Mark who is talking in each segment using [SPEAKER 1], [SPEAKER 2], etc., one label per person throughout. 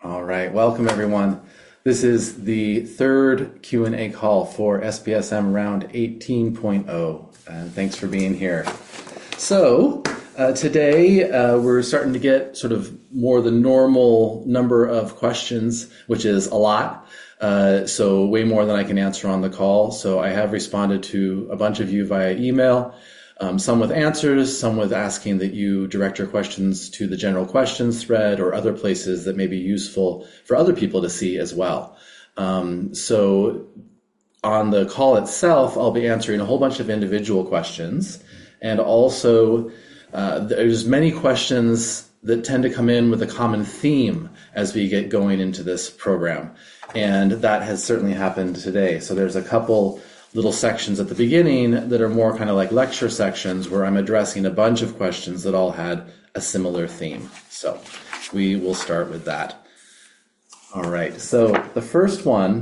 [SPEAKER 1] All right, welcome everyone. This is the third Q&A call for SPSM round 18.0, and thanks for being here. So today we're starting to get sort of more the normal number of questions, which is a lot, so way more than I can answer on the call. So I have responded to a bunch of you via email. Some with answers, some with asking that you direct your questions to the general questions thread or other places that may be useful for other people to see as well. So on the call itself, I'll be answering a whole bunch of individual questions. And also, there's many questions that tend to come in with a common theme as we get going into this program. And that has certainly happened today. So there's a couple little sections at the beginning that are more kind of like lecture sections where I'm addressing a bunch of questions that all had a similar theme. So we will start with that. All right, so the first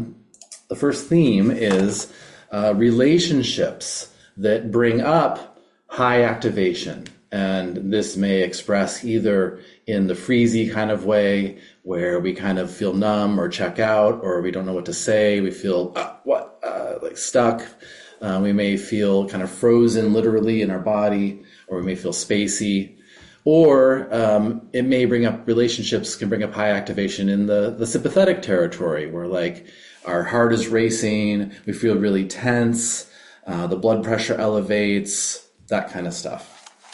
[SPEAKER 1] theme is relationships that bring up high activation. And this may express either in the freezy kind of way where we kind of feel numb or check out, or we don't know what to say. We feel like stuck. We may feel kind of frozen literally in our body, or we may feel spacey. Or it may bring up relationships, can bring up high activation in the sympathetic territory where like our heart is racing, we feel really tense, the blood pressure elevates, that kind of stuff.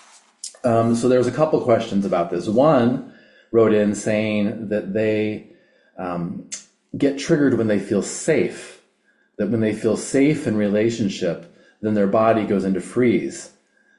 [SPEAKER 1] So there's a couple questions about this. One wrote in saying that they get triggered when they feel safe, that when they feel safe in relationship, then their body goes into freeze.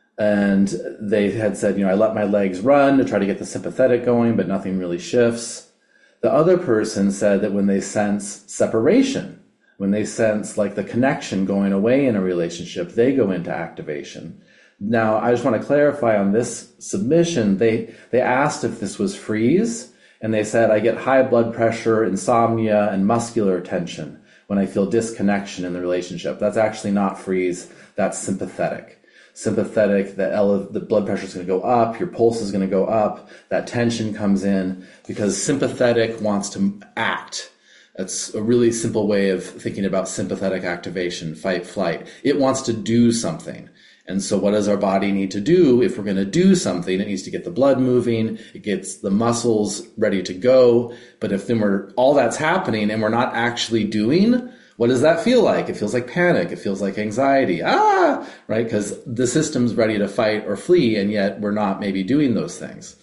[SPEAKER 1] And they had said, I let my legs run to try to get the sympathetic going, but nothing really shifts. The other person said that when they sense separation, when they sense like the connection going away in a relationship, they go into activation. Now, I just want to clarify on this submission, they asked if this was freeze, and they said, I get high blood pressure, insomnia, and muscular tension when I feel disconnection in the relationship. That's actually not freeze, that's sympathetic. Sympathetic, the blood pressure is going to go up, your pulse is going to go up, that tension comes in because sympathetic wants to act. That's a really simple way of thinking about sympathetic activation, fight, flight. It wants to do something. And so what does our body need to do? If we're going to do something, it needs to get the blood moving, it gets the muscles ready to go. But if then all that's happening and we're not actually doing, what does that feel like? It feels like panic. It feels like anxiety. Right? Because the system's ready to fight or flee, and yet we're not maybe doing those things.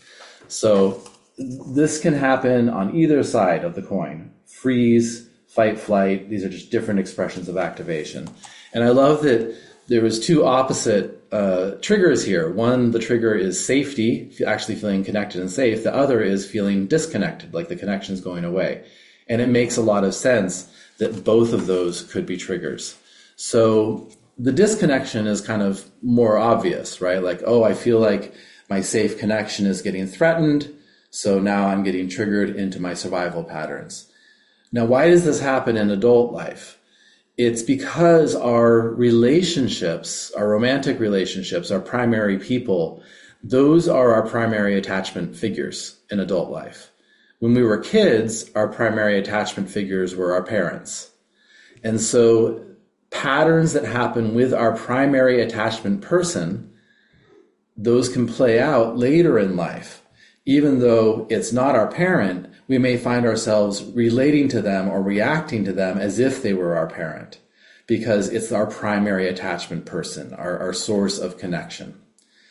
[SPEAKER 1] So this can happen on either side of the coin. Freeze, fight, flight. These are just different expressions of activation. And I love that there was two opposite triggers here. One, the trigger is safety, actually feeling connected and safe. The other is feeling disconnected, like the connection's going away. And it makes a lot of sense that both of those could be triggers. So the disconnection is kind of more obvious, right? Like, I feel like my safe connection is getting threatened, so now I'm getting triggered into my survival patterns. Now, why does this happen in adult life? It's because our relationships, our romantic relationships, our primary people, those are our primary attachment figures in adult life. When we were kids, our primary attachment figures were our parents. And so patterns that happen with our primary attachment person, those can play out later in life. Even though it's not our parent, we may find ourselves relating to them or reacting to them as if they were our parent, because it's our primary attachment person, our source of connection.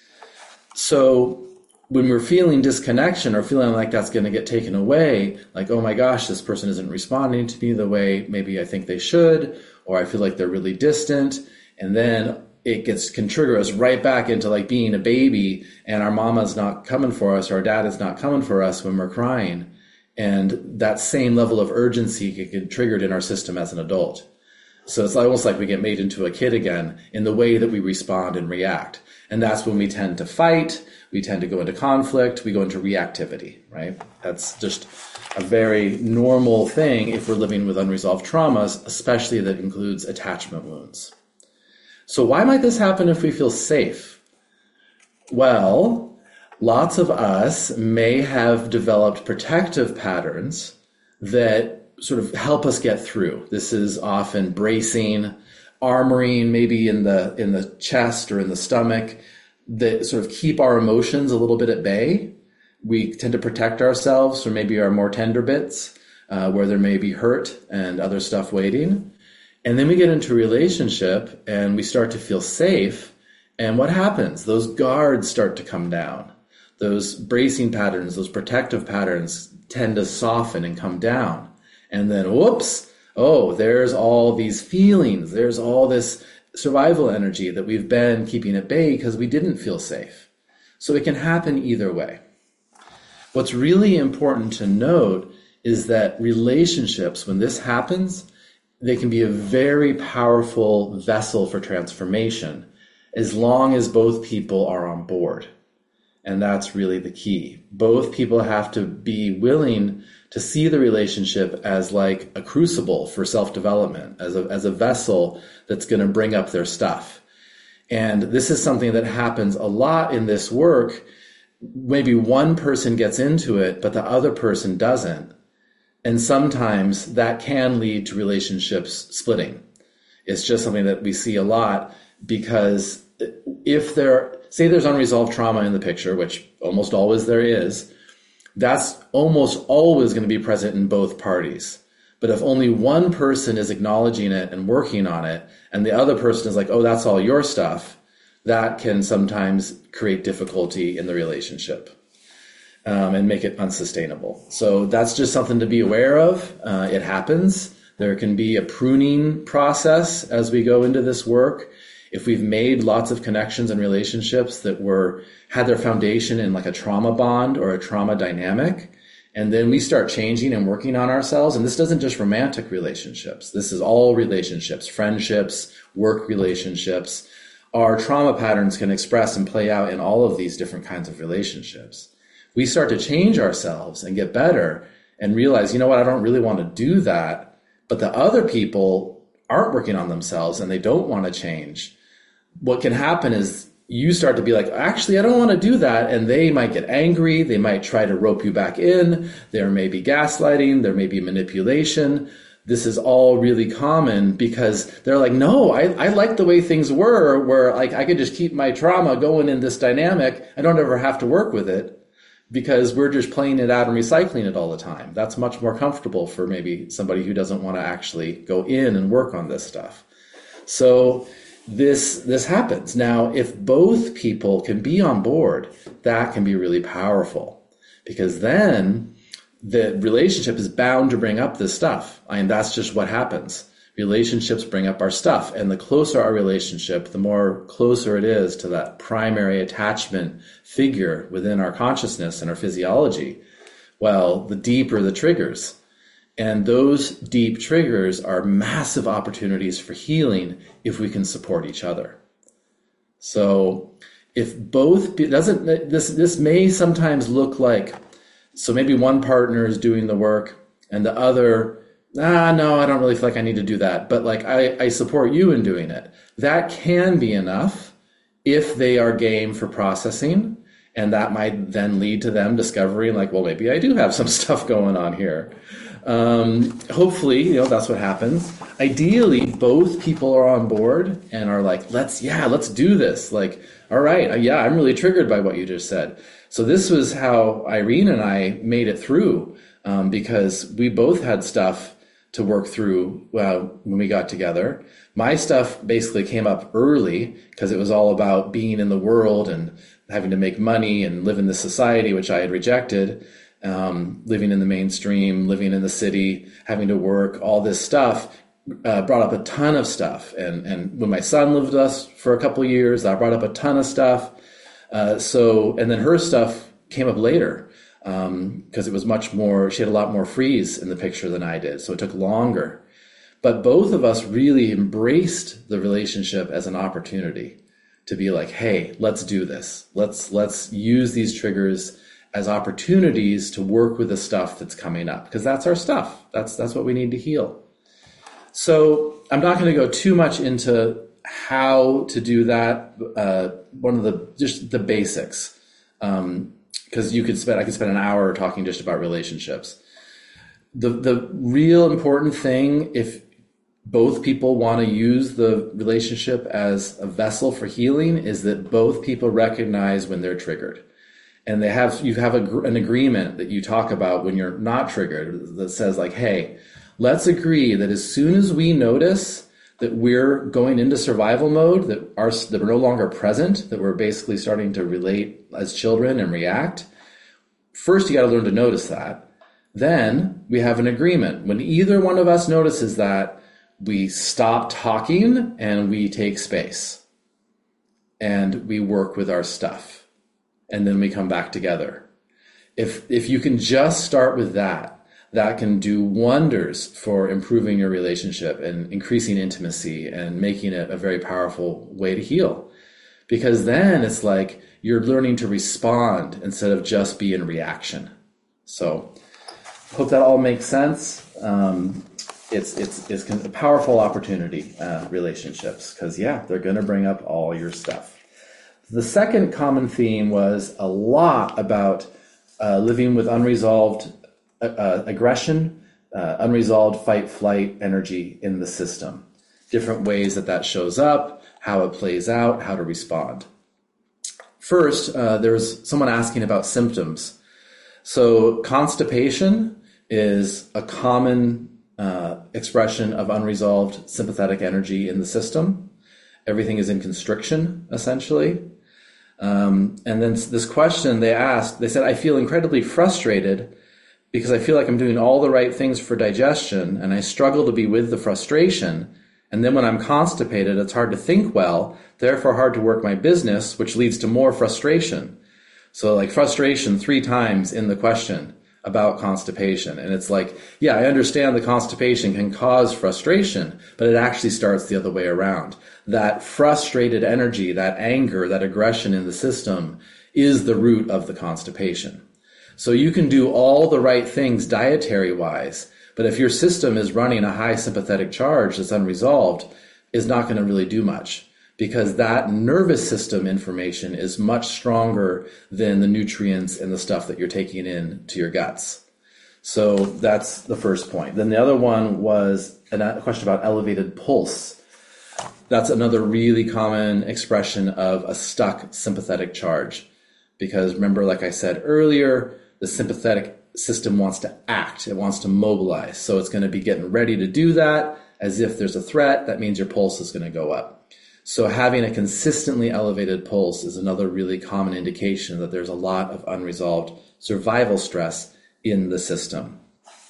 [SPEAKER 1] So when we're feeling disconnection or feeling like that's going to get taken away, like, oh my gosh, this person isn't responding to me the way maybe I think they should, or I feel like they're really distant, and then it can trigger us right back into like being a baby and our mama's not coming for us or our dad is not coming for us when we're crying. And that same level of urgency can get triggered in our system as an adult. So it's almost like we get made into a kid again in the way that we respond and react. And that's when we tend to fight, we tend to go into conflict, we go into reactivity, right? That's just a very normal thing if we're living with unresolved traumas, especially that includes attachment wounds. So why might this happen if we feel safe? Well, lots of us may have developed protective patterns that sort of help us get through. This is often bracing, armoring, maybe in the chest or in the stomach, that sort of keep our emotions a little bit at bay. We tend to protect ourselves from maybe our more tender bits, where there may be hurt and other stuff waiting. And then we get into a relationship and we start to feel safe. And what happens? Those guards start to come down. Those bracing patterns, those protective patterns tend to soften and come down. And then, whoops, oh, there's all these feelings. There's all this survival energy that we've been keeping at bay because we didn't feel safe. So it can happen either way. What's really important to note is that relationships, when this happens, they can be a very powerful vessel for transformation as long as both people are on board. And that's really the key. Both people have to be willing to see the relationship as like a crucible for self-development, as a vessel that's going to bring up their stuff. And this is something that happens a lot in this work. Maybe one person gets into it, but the other person doesn't. And sometimes that can lead to relationships splitting. It's just something that we see a lot, because if there's unresolved trauma in the picture, which almost always there is, that's almost always going to be present in both parties. But if only one person is acknowledging it and working on it, and the other person is like, oh, that's all your stuff, that can sometimes create difficulty in the relationship. And make it unsustainable. So that's just something to be aware of. It happens. There can be a pruning process as we go into this work. If we've made lots of connections and relationships that had their foundation in like a trauma bond or a trauma dynamic, and then we start changing and working on ourselves, and this doesn't just romantic relationships. This is all relationships, friendships, work relationships. Our trauma patterns can express and play out in all of these different kinds of relationships. We start to change ourselves and get better and realize, you know what, I don't really want to do that. But the other people aren't working on themselves and they don't want to change. What can happen is you start to be like, actually, I don't want to do that. And they might get angry. They might try to rope you back in. There may be gaslighting. There may be manipulation. This is all really common because they're like, no, I like the way things were, where like I could just keep my trauma going in this dynamic. I don't ever have to work with it, because we're just playing it out and recycling it all the time. That's much more comfortable for maybe somebody who doesn't want to actually go in and work on this stuff. So this happens. Now, if both people can be on board, that can be really powerful, because then the relationship is bound to bring up this stuff. I mean, that's just what happens. Relationships bring up our stuff, and the closer our relationship, the more closer it is to that primary attachment figure within our consciousness and our physiology. Well, the deeper the triggers. And those deep triggers are massive opportunities for healing if we can support each other. So if this may sometimes look like, so maybe one partner is doing the work and the other, no, I don't really feel like I need to do that, but like I support you in doing it. That can be enough if they are game for processing, and that might then lead to them discovering like, well, maybe I do have some stuff going on here. Hopefully, that's what happens. Ideally, both people are on board and are like, let's do this. Like, all right, I'm really triggered by what you just said. So this was how Irene and I made it through, because we both had stuff to work through when we got together. My stuff basically came up early because it was all about being in the world and having to make money and live in this society, which I had rejected, living in the mainstream, living in the city, having to work, all this stuff brought up a ton of stuff. And when my son lived with us for a couple of years, that brought up a ton of stuff. And then her stuff came up later. Because it was much more, she had a lot more freeze in the picture than I did. So it took longer. But both of us really embraced the relationship as an opportunity to be like, hey, let's do this. Let's use these triggers as opportunities to work with the stuff that's coming up, because that's our stuff. That's what we need to heal. So I'm not going to go too much into how to do that. Just the basics. Because I could spend an hour talking just about relationships. The real important thing, if both people want to use the relationship as a vessel for healing, is that both people recognize when they're triggered. And you have an agreement that you talk about when you're not triggered that says like, hey, let's agree that as soon as we notice that we're going into survival mode, that we're no longer present, that we're basically starting to relate as children and react, first you got to learn to notice that. Then we have an agreement. When either one of us notices that, we stop talking and we take space and we work with our stuff. And then we come back together. If you can just start with that, that can do wonders for improving your relationship and increasing intimacy and making it a very powerful way to heal. Because then it's like you're learning to respond instead of just be in reaction. So hope that all makes sense. It's a powerful opportunity, relationships, because they're going to bring up all your stuff. The second common theme was a lot about living with unresolved aggression, unresolved fight-flight energy in the system. Different ways that shows up, how it plays out, how to respond. First, there was someone asking about symptoms. So constipation is a common expression of unresolved sympathetic energy in the system. Everything is in constriction, essentially. And then this question they said, I feel incredibly frustrated because I feel like I'm doing all the right things for digestion and I struggle to be with the frustration. And then when I'm constipated, it's hard to think well, therefore hard to work my business, which leads to more frustration. So like frustration 3 times in the question about constipation. And it's like, I understand the constipation can cause frustration, but it actually starts the other way around. That frustrated energy, that anger, that aggression in the system is the root of the constipation. So you can do all the right things dietary-wise, but if your system is running a high sympathetic charge that's unresolved, it's not going to really do much, because that nervous system information is much stronger than the nutrients and the stuff that you're taking in to your guts. So that's the first point. Then the other one was a question about elevated pulse. That's another really common expression of a stuck sympathetic charge. Because remember, like I said earlier, the sympathetic system wants to act. It wants to mobilize. So it's going to be getting ready to do that. As if there's a threat, that means your pulse is going to go up. So having a consistently elevated pulse is another really common indication that there's a lot of unresolved survival stress in the system.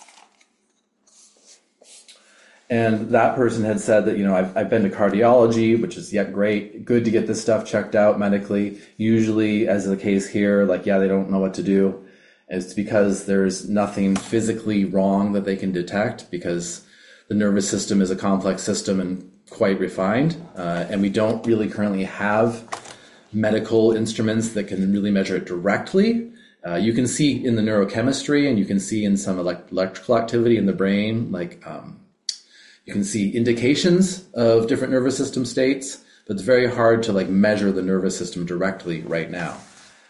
[SPEAKER 1] And that person had said that, I've been to cardiology, which is great, good to get this stuff checked out medically. Usually, as is the case here, they don't know what to do. It's because there's nothing physically wrong that they can detect, because the nervous system is a complex system and quite refined. And we don't really currently have medical instruments that can really measure it directly. You can see in the neurochemistry, and you can see in some electrical activity in the brain, you can see indications of different nervous system states, but it's very hard to measure the nervous system directly right now.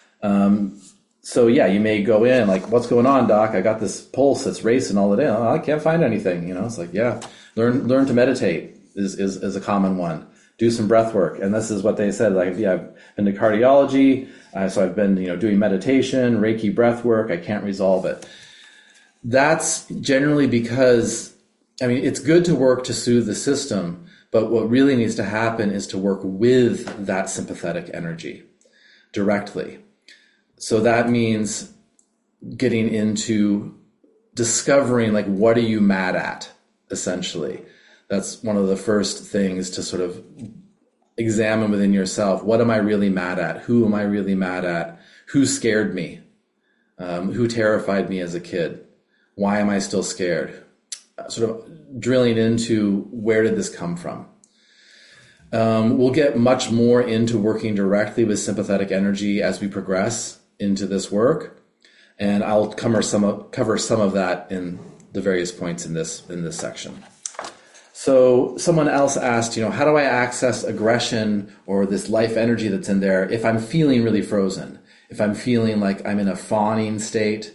[SPEAKER 1] So you may go in what's going on, doc? I got this pulse that's racing all the day. Oh, I can't find anything. It's learn to meditate is a common one. Do some breath work. And this is what they said. I've been to cardiology. So I've been, doing meditation, Reiki breath work. I can't resolve it. That's generally because, it's good to work to soothe the system, but what really needs to happen is to work with that sympathetic energy directly. So that means getting into discovering, what are you mad at, essentially. That's one of the first things to sort of examine within yourself. What am I really mad at? Who am I really mad at? Who scared me? Who terrified me as a kid? Why am I still scared? Sort of drilling into where did this come from? We'll get much more into working directly with sympathetic energy as we progress into this work, and I'll cover some of that in the various points in this section. So someone else asked, how do I access aggression or this life energy that's in there if I'm feeling really frozen, if I'm feeling like I'm in a fawning state,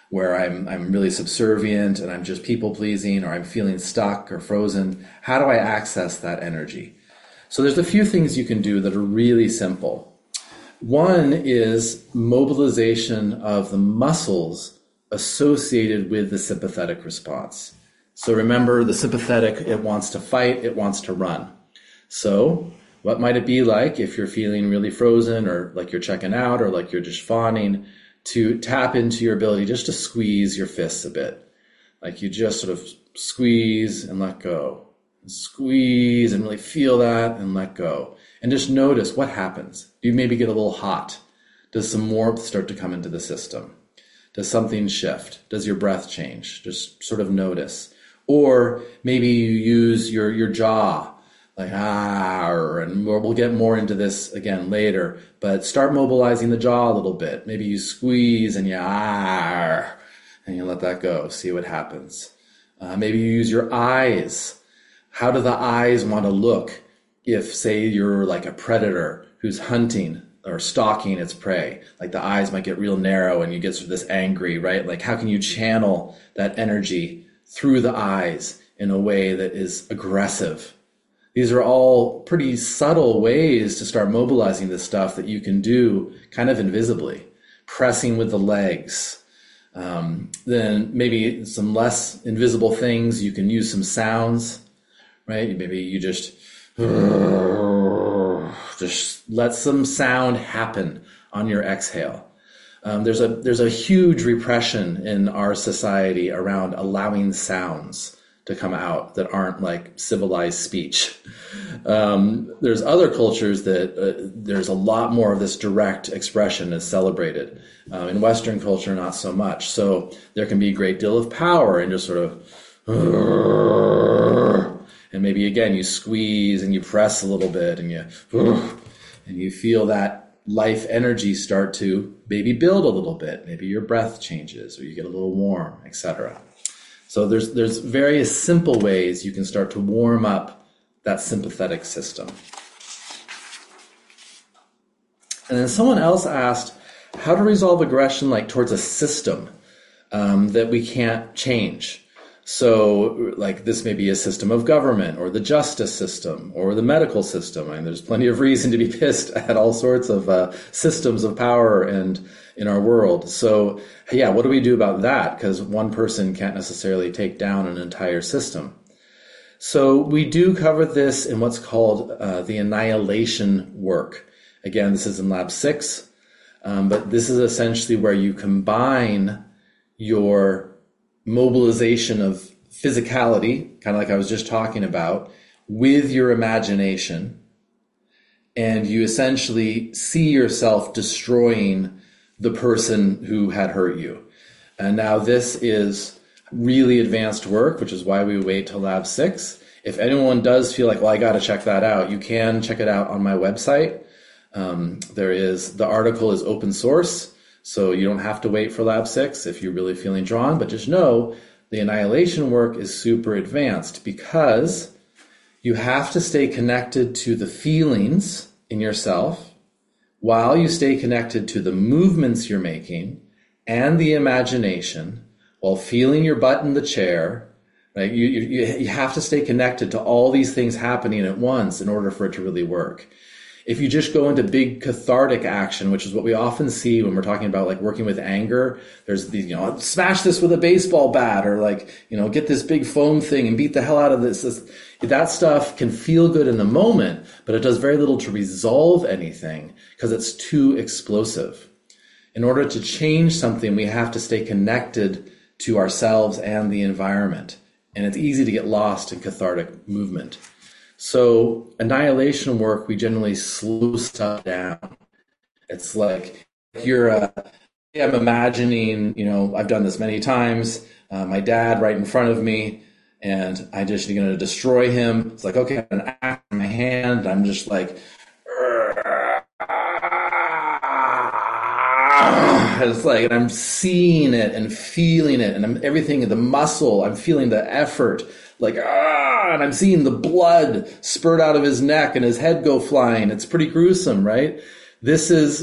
[SPEAKER 1] where I'm really subservient and I'm just people pleasing, or I'm feeling stuck or frozen. How do I access that energy? So there's a few things you can do that are really simple. One is mobilization of the muscles associated with the sympathetic response. So remember, the sympathetic, it wants to fight, it wants to run. So what might it be like if you're feeling really frozen, or like you're checking out, or like you're just fawning, to tap into your ability just to squeeze your fists a bit? Like you just sort of squeeze and let go. Squeeze and really feel that and let go. And just notice what happens. You maybe get a little hot. Does some warmth start to come into the system? Does something shift? Does your breath change? Just sort of notice. Or maybe you use your jaw, like, and we'll get more into this again later, but start mobilizing the jaw a little bit. Maybe you squeeze and you, and you let that go. See what happens. Maybe you use your eyes. How do the eyes want to look if, say, you're like a predator who's hunting or stalking its prey? Like the eyes might get real narrow and you get sort of this angry, right? Like how can you channel that energy through the eyes in a way that is aggressive? These are all pretty subtle ways to start mobilizing this stuff that you can do kind of invisibly. Pressing with the legs. Then maybe some less invisible things. You can use some sounds, right? Maybe you just let some sound happen on your exhale. There's a huge repression in our society around allowing sounds to come out that aren't like civilized speech. There's other cultures that there's a lot more of this direct expression is celebrated. In Western culture, not so much. So there can be a great deal of power in just sort of, and maybe again you squeeze and you press a little bit and you feel that life energy start to maybe build a little bit. Maybe your breath changes or you get a little warm, etc. So there's various simple ways you can start to warm up that sympathetic system. And then someone else asked how to resolve aggression like towards a system that we can't change. So like this may be a system of government or the justice system or the medical system. I mean, there's plenty of reason to be pissed at all sorts of systems of power and in our world. So yeah, what do we do about that? Because one person can't necessarily take down an entire system. So we do cover this in what's called the annihilation work. Again, this is in Lab 6, but this is essentially where you combine your mobilization of physicality, kind of like I was just talking about, with your imagination, and you essentially see yourself destroying the person who had hurt you. And now this is really advanced work, which is why we wait till Lab 6. If anyone does feel like, well, I got to check that out, you can check it out on my website. The article is open source, so you don't have to wait for Lab 6 if you're really feeling drawn, but just know the annihilation work is super advanced because you have to stay connected to the feelings in yourself while you stay connected to the movements you're making and the imagination while feeling your butt in the chair. Right? You have to stay connected to all these things happening at once in order for it to really work. If you just go into big cathartic action, which is what we often see when we're talking about like working with anger, there's these, smash this with a baseball bat or like, get this big foam thing and beat the hell out of this. That stuff can feel good in the moment, but it does very little to resolve anything because it's too explosive. In order to change something, we have to stay connected to ourselves and the environment. And it's easy to get lost in cathartic movement. So annihilation work, we generally slow stuff down. It's like I'm imagining, I've done this many times, my dad right in front of me, and I'm just going to destroy him. It's like, okay, I have an axe in my hand. I'm just like, it's like, and I'm seeing it and feeling it, and everything, the muscle, I'm feeling the effort, like, and I'm seeing the blood spurt out of his neck and his head go flying. It's pretty gruesome, right? This is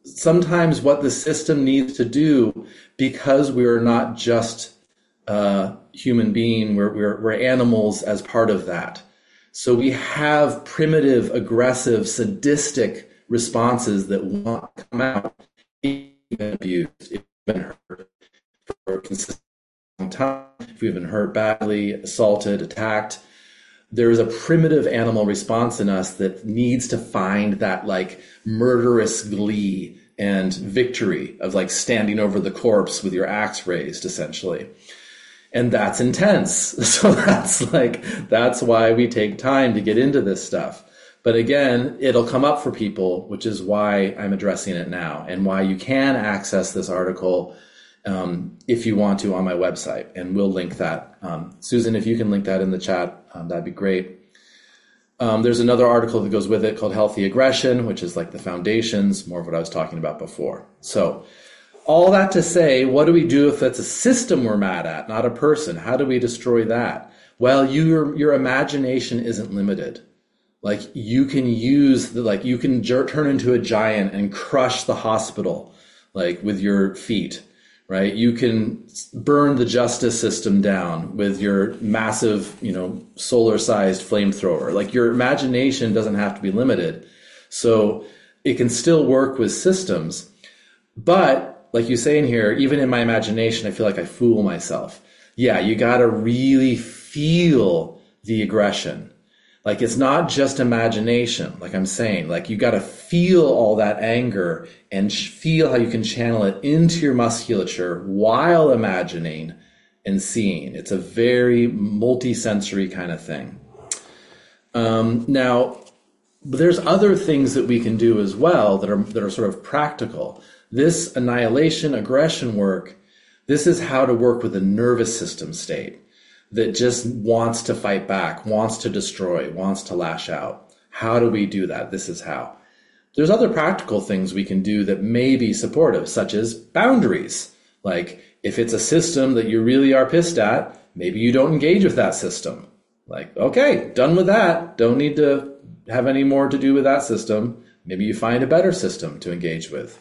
[SPEAKER 1] sometimes what the system needs to do, because we are not just human being, we're animals as part of that. So we have primitive, aggressive, sadistic responses that want to come out, if we've been abused, if we've been hurt for a consistent time, if we've been hurt badly, assaulted, attacked. There is a primitive animal response in us that needs to find that like murderous glee and victory of like standing over the corpse with your axe raised, essentially. And that's intense. So that's why we take time to get into this stuff. But again, it'll come up for people, which is why I'm addressing it now, and why you can access this article if you want to on my website. And we'll link that. Susan, if you can link that in the chat, that'd be great. There's another article that goes with it called Healthy Aggression, which is like the foundations, more of what I was talking about before. So all that to say, what do we do if it's a system we're mad at, not a person? How do we destroy that? Well, your imagination isn't limited. Like you can you can turn into a giant and crush the hospital, like with your feet, right? You can burn the justice system down with your massive, solar-sized flamethrower. Like your imagination doesn't have to be limited. So it can still work with systems, but like you say in here, even in my imagination, I feel like I fool myself. Yeah, you got to really feel the aggression. Like it's not just imagination, like I'm saying. Like you got to feel all that anger and feel how you can channel it into your musculature while imagining and seeing. It's a very multi-sensory kind of thing. Now, there's other things that we can do as well that are sort of practical. This annihilation aggression work, this is how to work with a nervous system state that just wants to fight back, wants to destroy, wants to lash out. How do we do that? This is how. There's other practical things we can do that may be supportive, such as boundaries. Like if it's a system that you really are pissed at, maybe you don't engage with that system. Like, okay, done with that. Don't need to have any more to do with that system. Maybe you find a better system to engage with.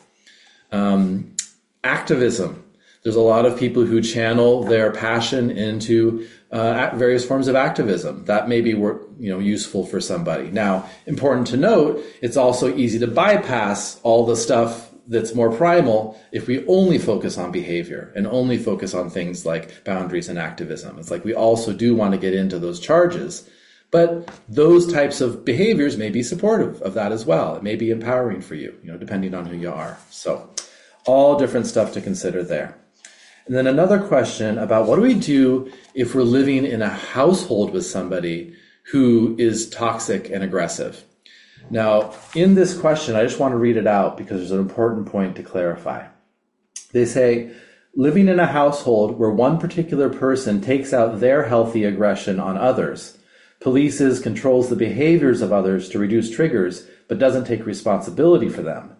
[SPEAKER 1] Activism. There's a lot of people who channel their passion into various forms of activism. That may be useful for somebody. Now, important to note, it's also easy to bypass all the stuff that's more primal if we only focus on behavior and only focus on things like boundaries and activism. It's like we also do want to get into those charges. But those types of behaviors may be supportive of that as well. It may be empowering for you, depending on who you are. So all different stuff to consider there. And then another question about what do we do if we're living in a household with somebody who is toxic and aggressive? Now, in this question, I just want to read it out because there's an important point to clarify. They say, living in a household where one particular person takes out their healthy aggression on others, polices, controls the behaviors of others to reduce triggers, but doesn't take responsibility for them.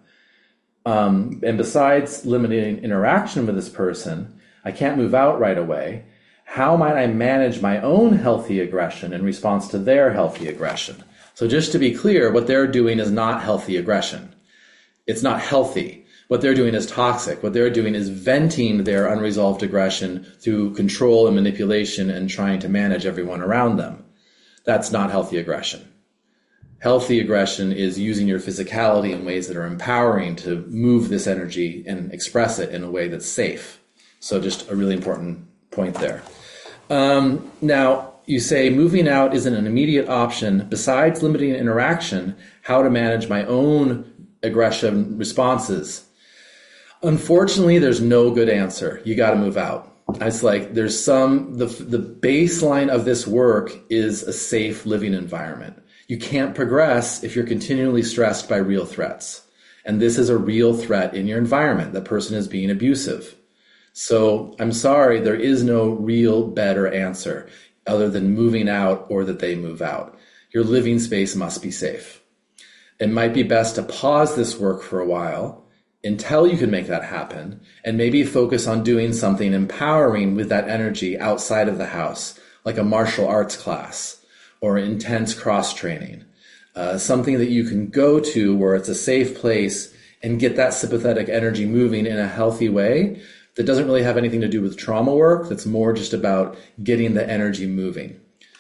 [SPEAKER 1] And besides limiting interaction with this person, I can't move out right away. How might I manage my own healthy aggression in response to their healthy aggression? So just to be clear, what they're doing is not healthy aggression. It's not healthy. What they're doing is toxic. What they're doing is venting their unresolved aggression through control and manipulation and trying to manage everyone around them. That's not healthy aggression. Healthy aggression is using your physicality in ways that are empowering to move this energy and express it in a way that's safe. So just a really important point there. Now, you say moving out isn't an immediate option. Besides limiting interaction, how to manage my own aggression responses. Unfortunately, there's no good answer. You got to move out. It's like the baseline of this work is a safe living environment. You can't progress if you're continually stressed by real threats. And this is a real threat in your environment. The person is being abusive. So I'm sorry, there is no real better answer other than moving out or that they move out. Your living space must be safe. It might be best to pause this work for a while until you can make that happen and maybe focus on doing something empowering with that energy outside of the house, like a martial arts class or intense cross training, something that you can go to where it's a safe place and get that sympathetic energy moving in a healthy way that doesn't really have anything to do with trauma work. That's more just about getting the energy moving.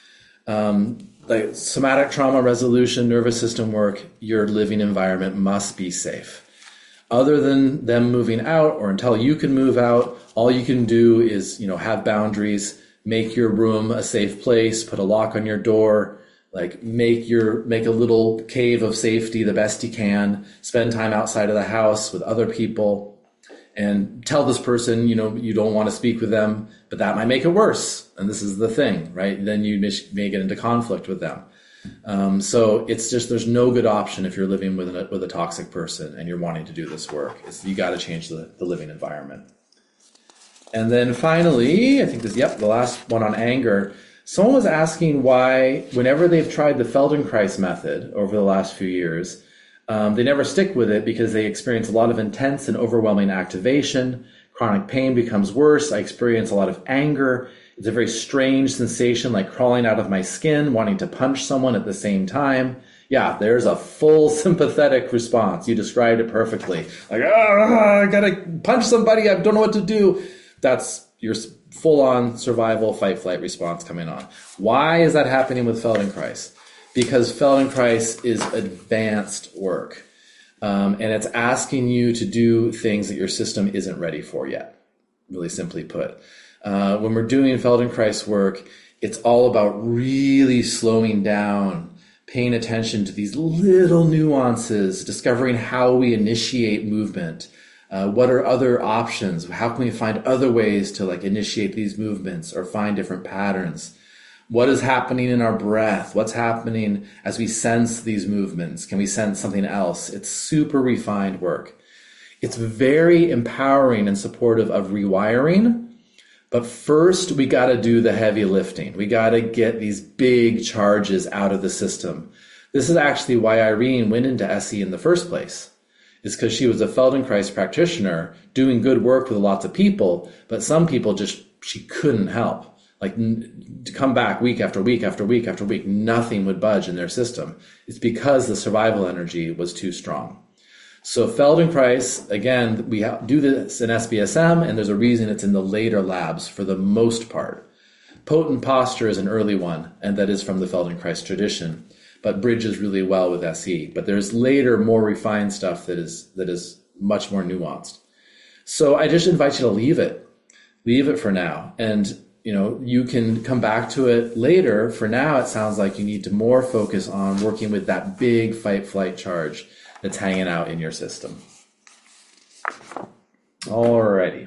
[SPEAKER 1] Like somatic trauma resolution, nervous system work, your living environment must be safe. Other than them moving out or until you can move out, all you can do is, have boundaries, make your room a safe place, put a lock on your door, like make a little cave of safety the best you can, spend time outside of the house with other people, and tell this person, you don't want to speak with them, but that might make it worse. And this is the thing, right? Then you may get into conflict with them. So it's just, there's no good option if you're living with a toxic person and you're wanting to do this work. You got to change the living environment. And then finally, I think the last one on anger. Someone was asking why, whenever they've tried the Feldenkrais method over the last few years, they never stick with it because they experience a lot of intense and overwhelming activation. Chronic pain becomes worse. I experience a lot of anger. It's a very strange sensation, like crawling out of my skin, wanting to punch someone at the same time. Yeah, there's a full sympathetic response. You described it perfectly. Like, I gotta punch somebody. I don't know what to do. That's your full-on survival fight-flight response coming on. Why is that happening with Feldenkrais? Because Feldenkrais is advanced work, and it's asking you to do things that your system isn't ready for yet, really simply put. When we're doing Feldenkrais work, it's all about really slowing down, paying attention to these little nuances, discovering how we initiate movement. What are other options? How can we find other ways to initiate these movements or find different patterns? What is happening in our breath? What's happening as we sense these movements? Can we sense something else? It's super refined work. It's very empowering and supportive of rewiring. But first, we got to do the heavy lifting. We got to get these big charges out of the system. This is actually why Irene went into SE in the first place. It's because she was a Feldenkrais practitioner doing good work with lots of people, but some people she couldn't help. To come back week after week after week after week, nothing would budge in their system. It's because the survival energy was too strong. So Feldenkrais, again, we do this in SBSM, and there's a reason it's in the later labs for the most part. Potent posture is an early one, and that is from the Feldenkrais tradition, but bridges really well with SE. But there's later, more refined stuff that is much more nuanced. So I just invite you to leave it for now. And you can come back to it later. For now, it sounds like you need to more focus on working with that big fight-flight charge that's hanging out in your system. Alrighty.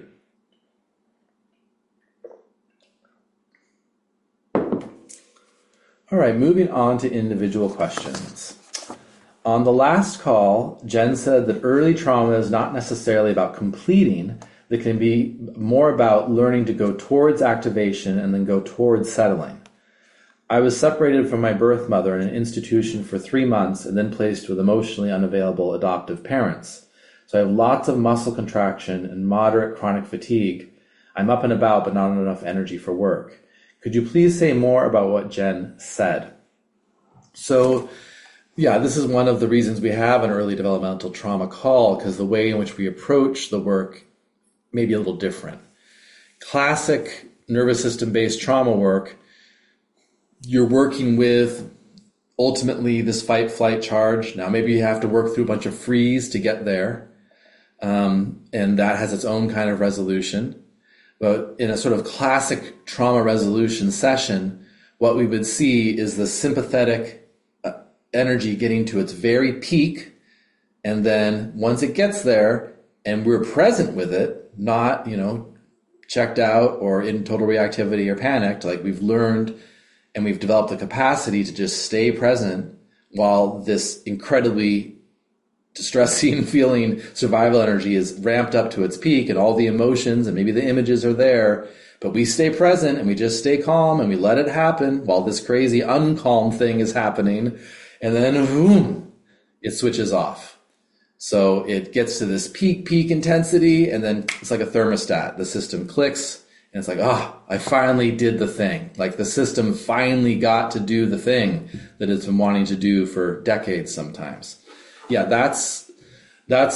[SPEAKER 1] All right, moving on to individual questions. On the last call, Jen said that early trauma is not necessarily about completing. It can be more about learning to go towards activation and then go towards settling. I was separated from my birth mother in an institution for 3 months and then placed with emotionally unavailable adoptive parents. So I have lots of muscle contraction and moderate chronic fatigue. I'm up and about, but not enough energy for work. Could you please say more about what Jen said? So, yeah, this is one of the reasons we have an early developmental trauma call, because the way in which we approach the work may be a little different. Classic nervous system-based trauma work, you're working with ultimately this fight-flight charge. Now, maybe you have to work through a bunch of freeze to get there, and that has its own kind of resolution. But in a sort of classic trauma resolution session, what we would see is the sympathetic energy getting to its very peak, and then once it gets there, and we're present with it, not, checked out or in total reactivity or panicked, we've learned and we've developed the capacity to just stay present while this incredibly distressing feeling survival energy is ramped up to its peak and all the emotions and maybe the images are there, but we stay present and we just stay calm and we let it happen while this crazy uncalm thing is happening, and then boom, it switches off. So it gets to this peak intensity, and then it's like a thermostat. The system clicks, and it's like, I finally did the thing. The system finally got to do the thing that it's been wanting to do for decades sometimes. Yeah, that's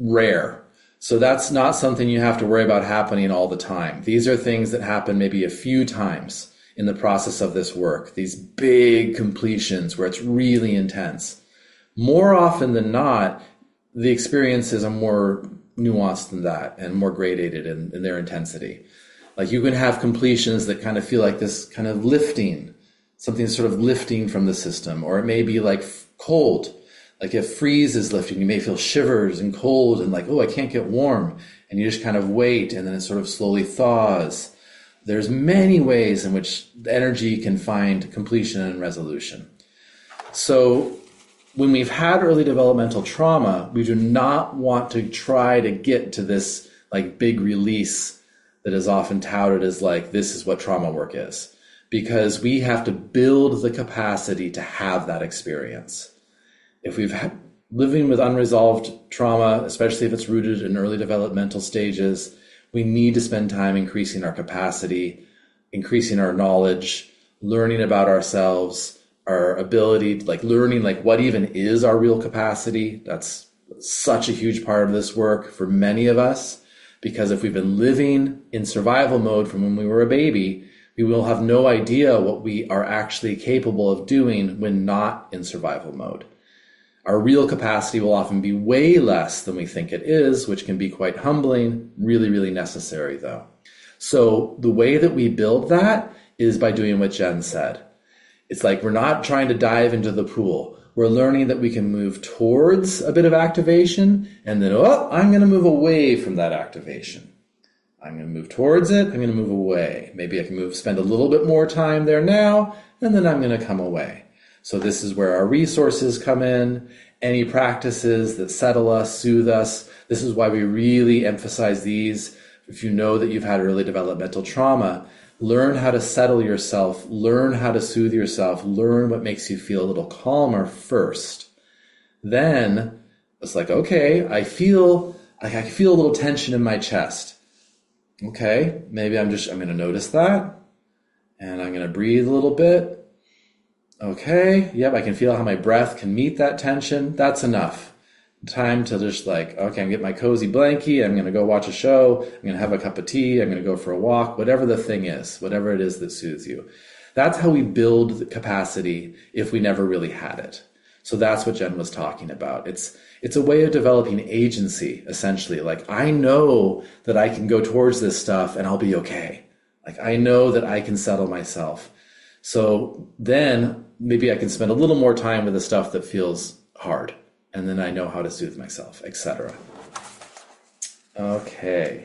[SPEAKER 1] rare. So that's not something you have to worry about happening all the time. These are things that happen maybe a few times in the process of this work, these big completions where it's really intense. More often than not, the experiences are more nuanced than that and more gradated in their intensity. Like you can have completions that kind of feel like this kind of lifting, something sort of lifting from the system, or it may be like cold. Like if freeze is lifting, you may feel shivers and cold and like, oh, I can't get warm. And you just kind of wait and then it sort of slowly thaws. There's many ways in which energy can find completion and resolution. So when we've had early developmental trauma, we do not want to try to get to this like big release that is often touted as like, this is what trauma work is, because we have to build the capacity to have that experience. If we've had living with unresolved trauma, especially if it's rooted in early developmental stages, we need to spend time increasing our capacity, increasing our knowledge, learning about ourselves, our ability, like learning like what even is our real capacity. That's such a huge part of this work for many of us, because if we've been living in survival mode from when we were a baby, we will have no idea what we are actually capable of doing when not in survival mode. Our real capacity will often be way less than we think it is, which can be quite humbling, really, really necessary though. So the way that we build that is by doing what Jen said. It's like we're not trying to dive into the pool. We're learning that we can move towards a bit of activation and then, oh, I'm going to move away from that activation. I'm going to move towards it. I'm going to move away. Maybe I can spend a little bit more time there now, and then I'm going to come away. So this is where our resources come in, any practices that settle us, soothe us. This is why we really emphasize these. If you know that you've had early developmental trauma, learn how to settle yourself, learn how to soothe yourself, learn what makes you feel a little calmer first. Then it's like, okay, I feel a little tension in my chest. Okay, maybe I'm going to notice that, and I'm going to breathe a little bit. Okay, yep, I can feel how my breath can meet that tension. That's enough. Time to just like, okay, I'm going to get my cozy blankie. I'm going to go watch a show. I'm going to have a cup of tea. I'm going to go for a walk, whatever the thing is, whatever it is that soothes you. That's how we build the capacity if we never really had it. So that's what Jen was talking about. It's a way of developing agency, essentially. Like, I know that I can go towards this stuff and I'll be okay. Like, I know that I can settle myself. So then maybe I can spend a little more time with the stuff that feels hard. And then I know how to soothe myself, etc. Okay.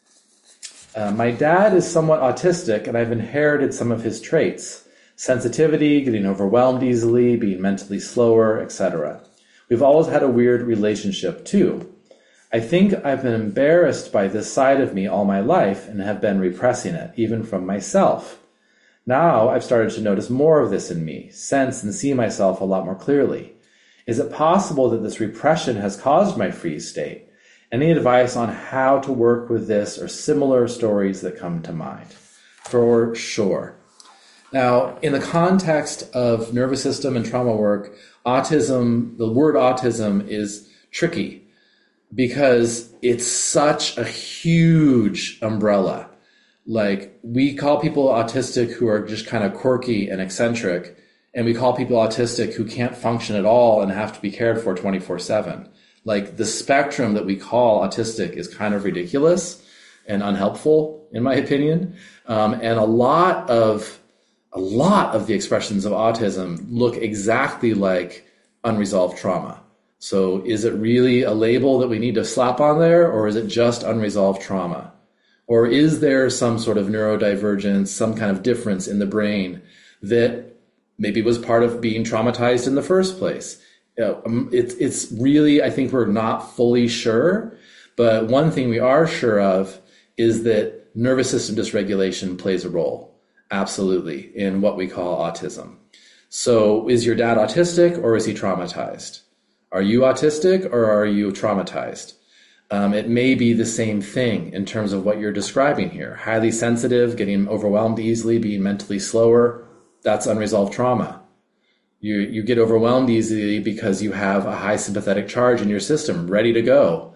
[SPEAKER 1] My dad is somewhat autistic, and I've inherited some of his traits. Sensitivity, getting overwhelmed easily, being mentally slower, etc. We've always had a weird relationship, too. I think I've been embarrassed by this side of me all my life and have been repressing it, even from myself. Now I've started to notice more of this in me, sense and see myself a lot more clearly. Is it possible that this repression has caused my freeze state? Any advice on how to work with this or similar stories that come to mind? For sure. Now, in the context of nervous system and trauma work, autism, the word autism is tricky because it's such a huge umbrella. Like, we call people autistic who are just kind of quirky and eccentric, and we call people autistic who can't function at all and have to be cared for 24/7. Like, the spectrum that we call autistic is kind of ridiculous and unhelpful, in my opinion. And a lot of the expressions of autism look exactly like unresolved trauma. So is it really a label that we need to slap on there, or is it just unresolved trauma? Or is there some sort of neurodivergence, some kind of difference in the brain that maybe was part of being traumatized in the first place? It's really, I think we're not fully sure, but one thing we are sure of is that nervous system dysregulation plays a role, absolutely, in what we call autism. So is your dad autistic or is he traumatized? Are you autistic or are you traumatized? It may be the same thing in terms of what you're describing here. Highly sensitive, getting overwhelmed easily, being mentally slower, that's unresolved trauma. You get overwhelmed easily because you have a high sympathetic charge in your system ready to go.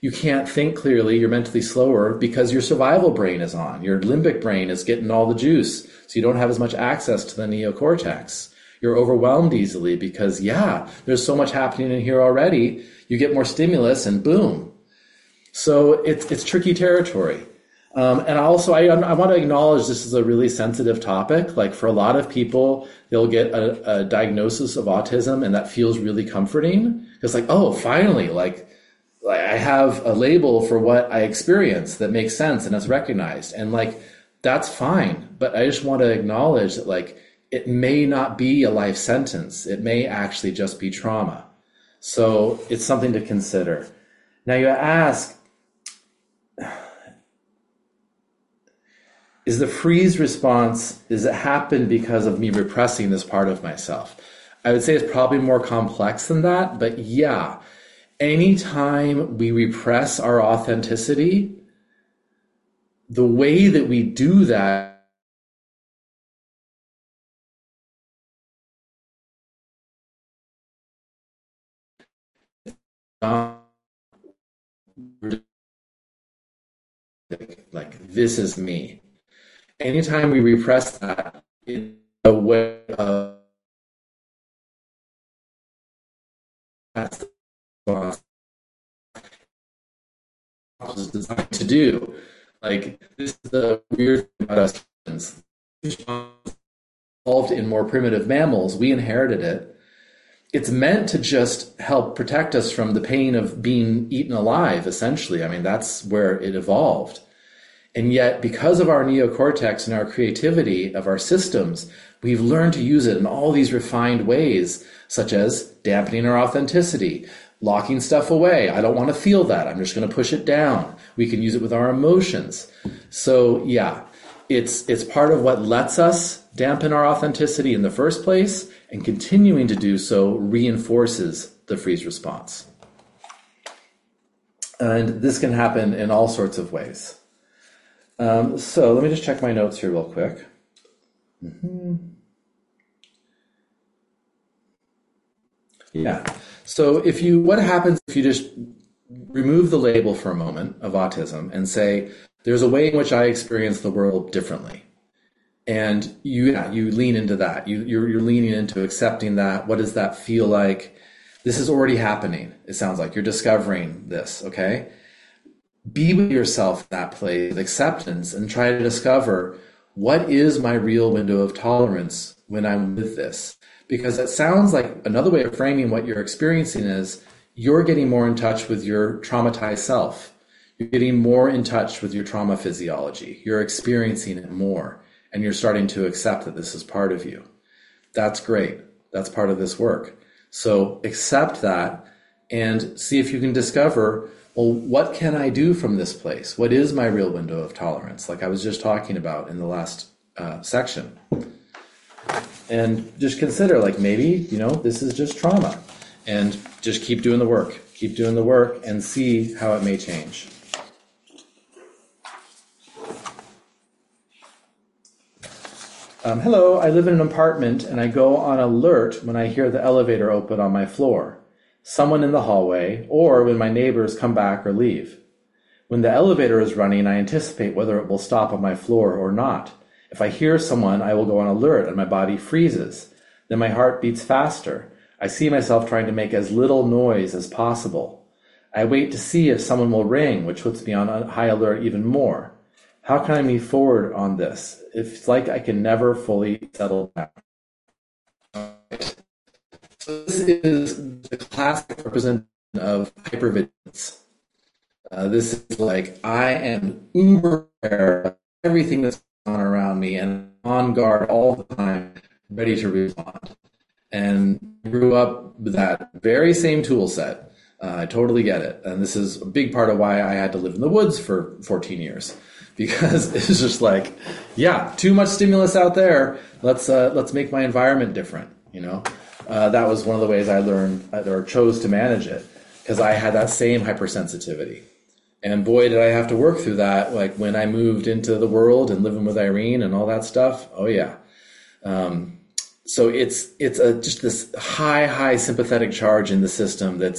[SPEAKER 1] You can't think clearly. You're mentally slower because your survival brain is on. Your limbic brain is getting all the juice. So you don't have as much access to the neocortex. You're overwhelmed easily because, there's so much happening in here already. You get more stimulus and boom. So it's tricky territory. And also, I want to acknowledge this is a really sensitive topic. Like for a lot of people, they'll get a diagnosis of autism and that feels really comforting. It's like, oh, finally, like I have a label for what I experience that makes sense and is recognized. And like, that's fine. But I just want to acknowledge that like, it may not be a life sentence. It may actually just be trauma. So it's something to consider. Now you ask, is the freeze response, does it happen because of me repressing this part of myself? I would say it's probably more complex than that, but yeah, anytime we repress our authenticity, the way that we do that like this is me. Anytime we repress that in a way of that's what is designed to do. Like this is the weird thing about us humans. Evolved in more primitive mammals, we inherited it. It's meant to just help protect us from the pain of being eaten alive, essentially. I mean, that's where it evolved. And yet, because of our neocortex and our creativity of our systems, we've learned to use it in all these refined ways, such as dampening our authenticity, locking stuff away. I don't want to feel that. I'm just going to push it down. We can use it with our emotions. So yeah, it's part of what lets us dampen our authenticity in the first place, and continuing to do so reinforces the freeze response. And this can happen in all sorts of ways. So let me just check my notes here real quick. Yeah. So what happens if you just remove the label for a moment of autism and say, there's a way in which I experience the world differently. And you lean into that. You're leaning into accepting that. What does that feel like? This is already happening. It sounds like you're discovering this. Okay. Be with yourself in that place of acceptance and try to discover what is my real window of tolerance when I'm with this. Because it sounds like another way of framing what you're experiencing is you're getting more in touch with your traumatized self. You're getting more in touch with your trauma physiology. You're experiencing it more, and you're starting to accept that this is part of you. That's great. That's part of this work. So accept that and see if you can discover, well, what can I do from this place? What is my real window of tolerance? Like I was just talking about in the last section. And just consider, like, maybe, this is just trauma. And just keep doing the work. Keep doing the work and see how it may change. Hello, I live in an apartment and I go on alert when I hear the elevator open on my floor, someone in the hallway, or when my neighbors come back or leave. When the elevator is running, I anticipate whether it will stop on my floor or not. If I hear someone, I will go on alert and my body freezes. Then my heart beats faster. I see myself trying to make as little noise as possible. I wait to see if someone will ring, which puts me on high alert even more. How can I move forward on this? It's like I can never fully settle down. So this is the classic representation of hypervigilance. This is like I am uber aware of everything that's going on around me and on guard all the time, ready to respond. And grew up with that very same tool set. I totally get it. And this is a big part of why I had to live in the woods for 14 years. Because it's just like, too much stimulus out there. Let's make my environment different, That was one of the ways I learned or chose to manage it, because I had that same hypersensitivity. And boy, did I have to work through that, like when I moved into the world and living with Irene and all that stuff. Oh yeah. So it's just this high sympathetic charge in the system that's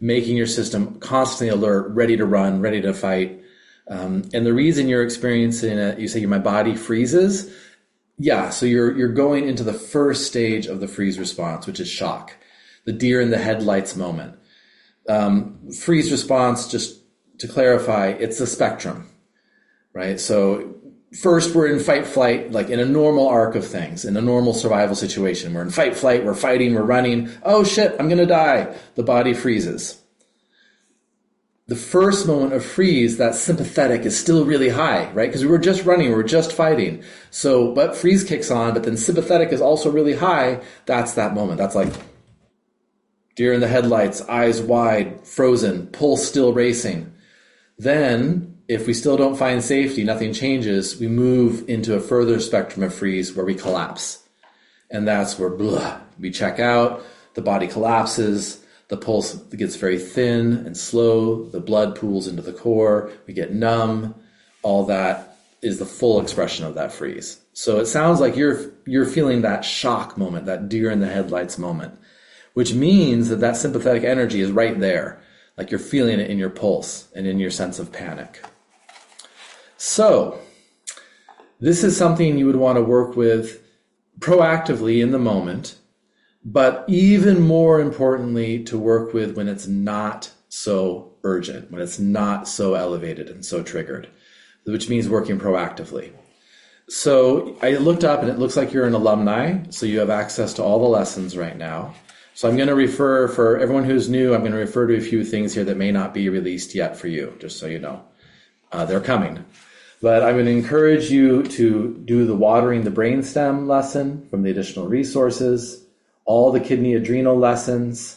[SPEAKER 1] making your system constantly alert, ready to run, ready to fight. And the reason you're experiencing it, you say my body freezes. Yeah, so you're going into the first stage of the freeze response, which is shock, the deer in the headlights moment. Freeze response, just to clarify, it's a spectrum, right? So first we're in fight flight, like in a normal arc of things, in a normal survival situation. We're in fight flight, we're fighting, we're running. Oh shit, I'm gonna die. The body freezes. The first moment of freeze, that sympathetic is still really high, right? Because we were just running, we were just fighting. So, but freeze kicks on, but then sympathetic is also really high. That's that moment. That's like deer in the headlights, eyes wide, frozen, pulse still racing. Then, if we still don't find safety, nothing changes, we move into a further spectrum of freeze where we collapse. And that's where we check out, the body collapses, the pulse gets very thin and slow, the blood pools into the core, we get numb. All that is the full expression of that freeze. So it sounds like you're feeling that shock moment, that deer in the headlights moment, which means that that sympathetic energy is right there. Like you're feeling it in your pulse and in your sense of panic. So this is something you would want to work with proactively in the moment, but even more importantly, to work with when it's not so urgent, when it's not so elevated and so triggered, which means working proactively. So I looked up and it looks like you're an alumni, so you have access to all the lessons right now. So I'm going to refer, for everyone who's new, I'm going to refer to a few things here that may not be released yet for you, just so you know. They're coming. But I'm going to encourage you to do the watering the brainstem lesson from the additional resources, all the kidney adrenal lessons,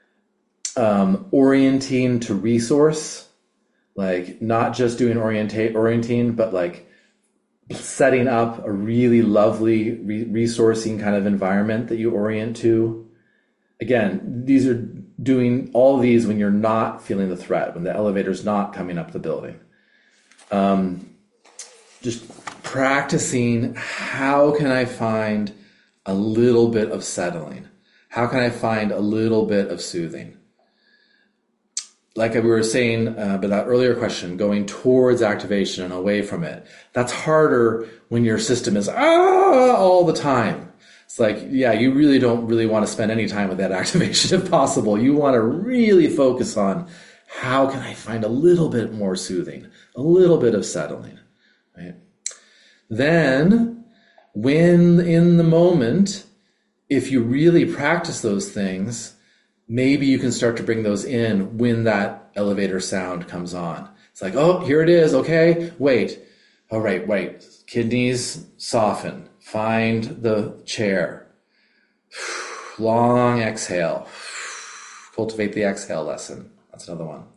[SPEAKER 1] orienting to resource, like not just doing orienting, but like setting up a really lovely resourcing kind of environment that you orient to. Again, these are doing all these when you're not feeling the threat, when the elevator's not coming up the building. Just practicing, how can I find a little bit of settling? How can I find a little bit of soothing? Like we were saying, but that earlier question, going towards activation and away from it, that's harder when your system is all the time. It's like, yeah, you really don't really want to spend any time with that activation if possible. You want to really focus on how can I find a little bit more soothing, a little bit of settling, right? Then, when in the moment, if you really practice those things, maybe you can start to bring those in when that elevator sound comes on. It's like, oh, here it is. Okay, wait. All right, wait. Kidneys soften. Find the chair. Long exhale. Cultivate the exhale lesson. That's another one.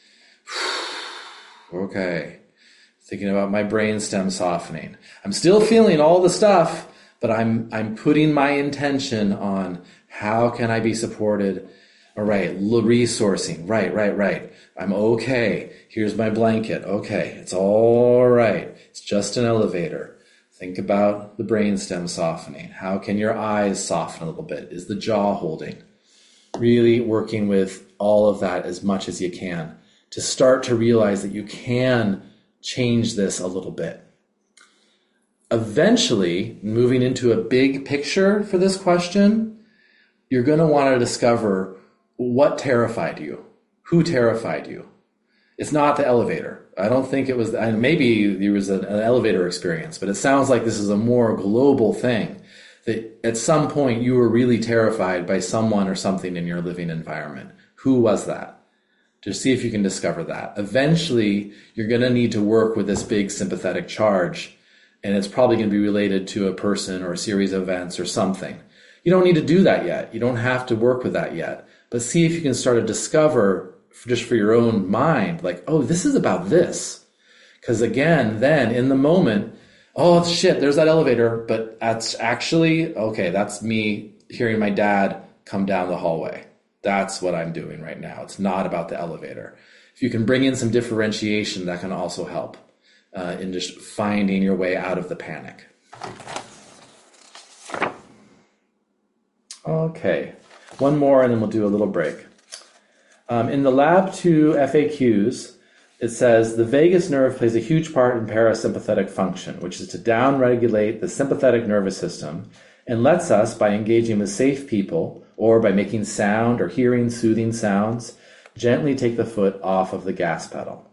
[SPEAKER 1] Okay. Thinking about my brainstem softening. I'm still feeling all the stuff, but I'm putting my intention on how can I be supported. All right, resourcing. Right. I'm okay. Here's my blanket. Okay, it's all right. It's just an elevator. Think about the brainstem softening. How can your eyes soften a little bit? Is the jaw holding? Really working with all of that as much as you can to start to realize that you can change this a little bit. Eventually, moving into a big picture for this question, you're going to want to discover what terrified you, who terrified you. It's not the elevator. I don't think it was, and maybe there was an elevator experience, but it sounds like this is a more global thing, that at some point you were really terrified by someone or something in your living environment. Who was that? Just see if you can discover that. Eventually, you're going to need to work with this big sympathetic charge, and it's probably going to be related to a person or a series of events or something. You don't need to do that yet. You don't have to work with that yet. But see if you can start to discover, just for your own mind, like, oh, this is about this. Because again, then in the moment, oh, shit, there's that elevator, but that's actually, okay, that's me hearing my dad come down the hallway. That's what I'm doing right now. It's not about the elevator. If you can bring in some differentiation, that can also help in just finding your way out of the panic. Okay, one more and then we'll do a little break. In the Lab 2 FAQs, it says the vagus nerve plays a huge part in parasympathetic function, which is to downregulate the sympathetic nervous system and lets us, by engaging with safe people or by making sound or hearing soothing sounds, gently take the foot off of the gas pedal.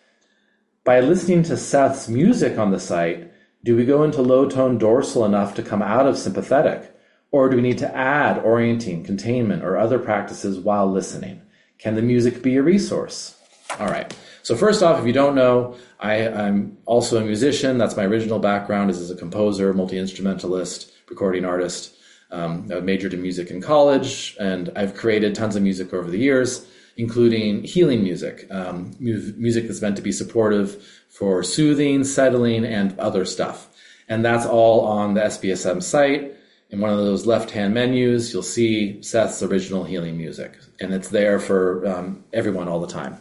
[SPEAKER 1] By listening to Seth's music on the site, do we go into low tone dorsal enough to come out of sympathetic? Or do we need to add orienting, containment, or other practices while listening? Can the music be a resource? All right. So first off, if you don't know, I'm also a musician. That's my original background is as a composer, multi-instrumentalist, recording artist. I majored in music in college, and I've created tons of music over the years, including healing music, music that's meant to be supportive for soothing, settling, and other stuff. And that's all on the SBSM site. In one of those left-hand menus, you'll see Seth's original healing music, and it's there for everyone all the time.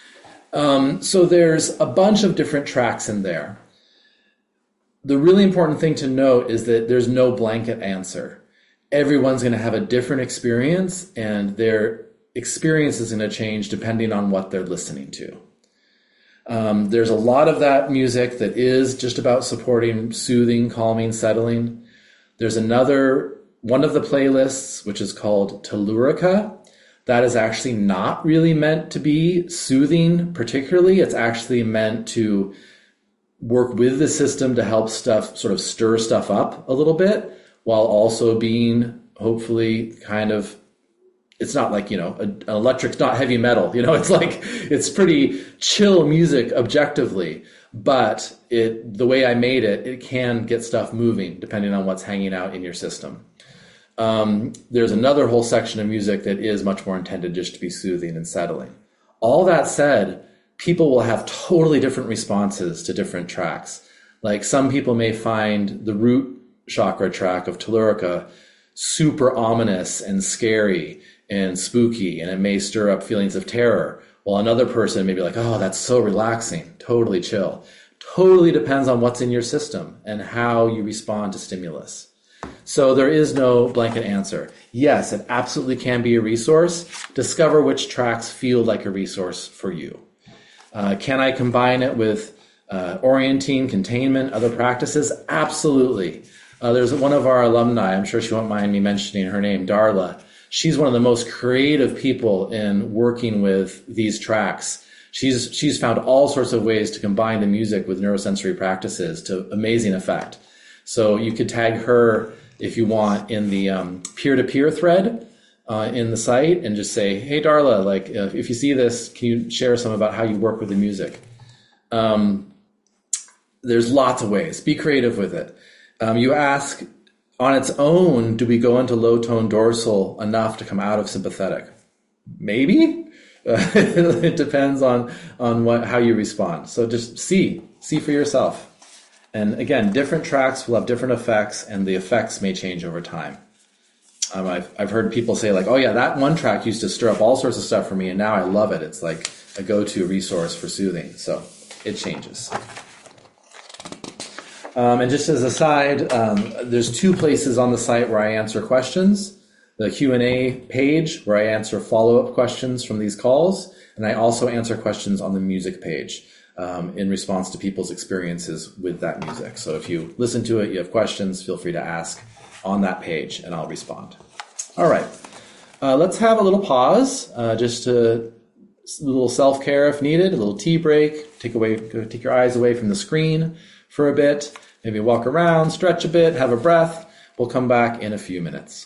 [SPEAKER 1] So there's a bunch of different tracks in there. The really important thing to note is that there's no blanket answer. Everyone's going to have a different experience, and their experience is going to change depending on what they're listening to. There's a lot of that music that is just about supporting soothing, calming, settling. There's another one of the playlists, which is called Tellurica. That is actually not really meant to be soothing particularly. It's actually meant to work with the system to help stuff sort of stir stuff up a little bit while also being hopefully kind of, it's not like, an electric's not heavy metal, it's like, it's pretty chill music objectively, but the way I made it, it can get stuff moving depending on what's hanging out in your system. There's another whole section of music that is much more intended just to be soothing and settling. All that said, people will have totally different responses to different tracks. Like some people may find the root chakra track of Tellurica super ominous and scary and spooky, and it may stir up feelings of terror, while another person may be like, oh, that's so relaxing, totally chill. Totally depends on what's in your system and how you respond to stimulus. So there is no blanket answer. Yes, it absolutely can be a resource. Discover which tracks feel like a resource for you. Can I combine it with orienting, containment, other practices? Absolutely. There's one of our alumni, I'm sure she won't mind me mentioning her name, Darla. She's one of the most creative people in working with these tracks. She's found all sorts of ways to combine the music with neurosensory practices to amazing effect. So you could tag her if you want in the peer-to-peer thread in the site and just say, hey, Darla, like if you see this, can you share some about how you work with the music? There's lots of ways. Be creative with it. You ask, on its own, do we go into low-tone dorsal enough to come out of sympathetic? Maybe. It depends on how you respond. So just see for yourself. And again, different tracks will have different effects, and the effects may change over time. I've heard people say like, oh yeah, that one track used to stir up all sorts of stuff for me, and now I love it. It's like a go-to resource for soothing. So it changes. And just as a side, there's two places on the site where I answer questions. The Q&A page where I answer follow-up questions from these calls, and I also answer questions on the music page in response to people's experiences with that music. So if you listen to it, you have questions, feel free to ask on that page, and I'll respond. All right. Let's have a little pause, just a little self-care if needed, a little tea break, take your eyes away from the screen for a bit, maybe walk around, stretch a bit, have a breath. We'll come back in a few minutes.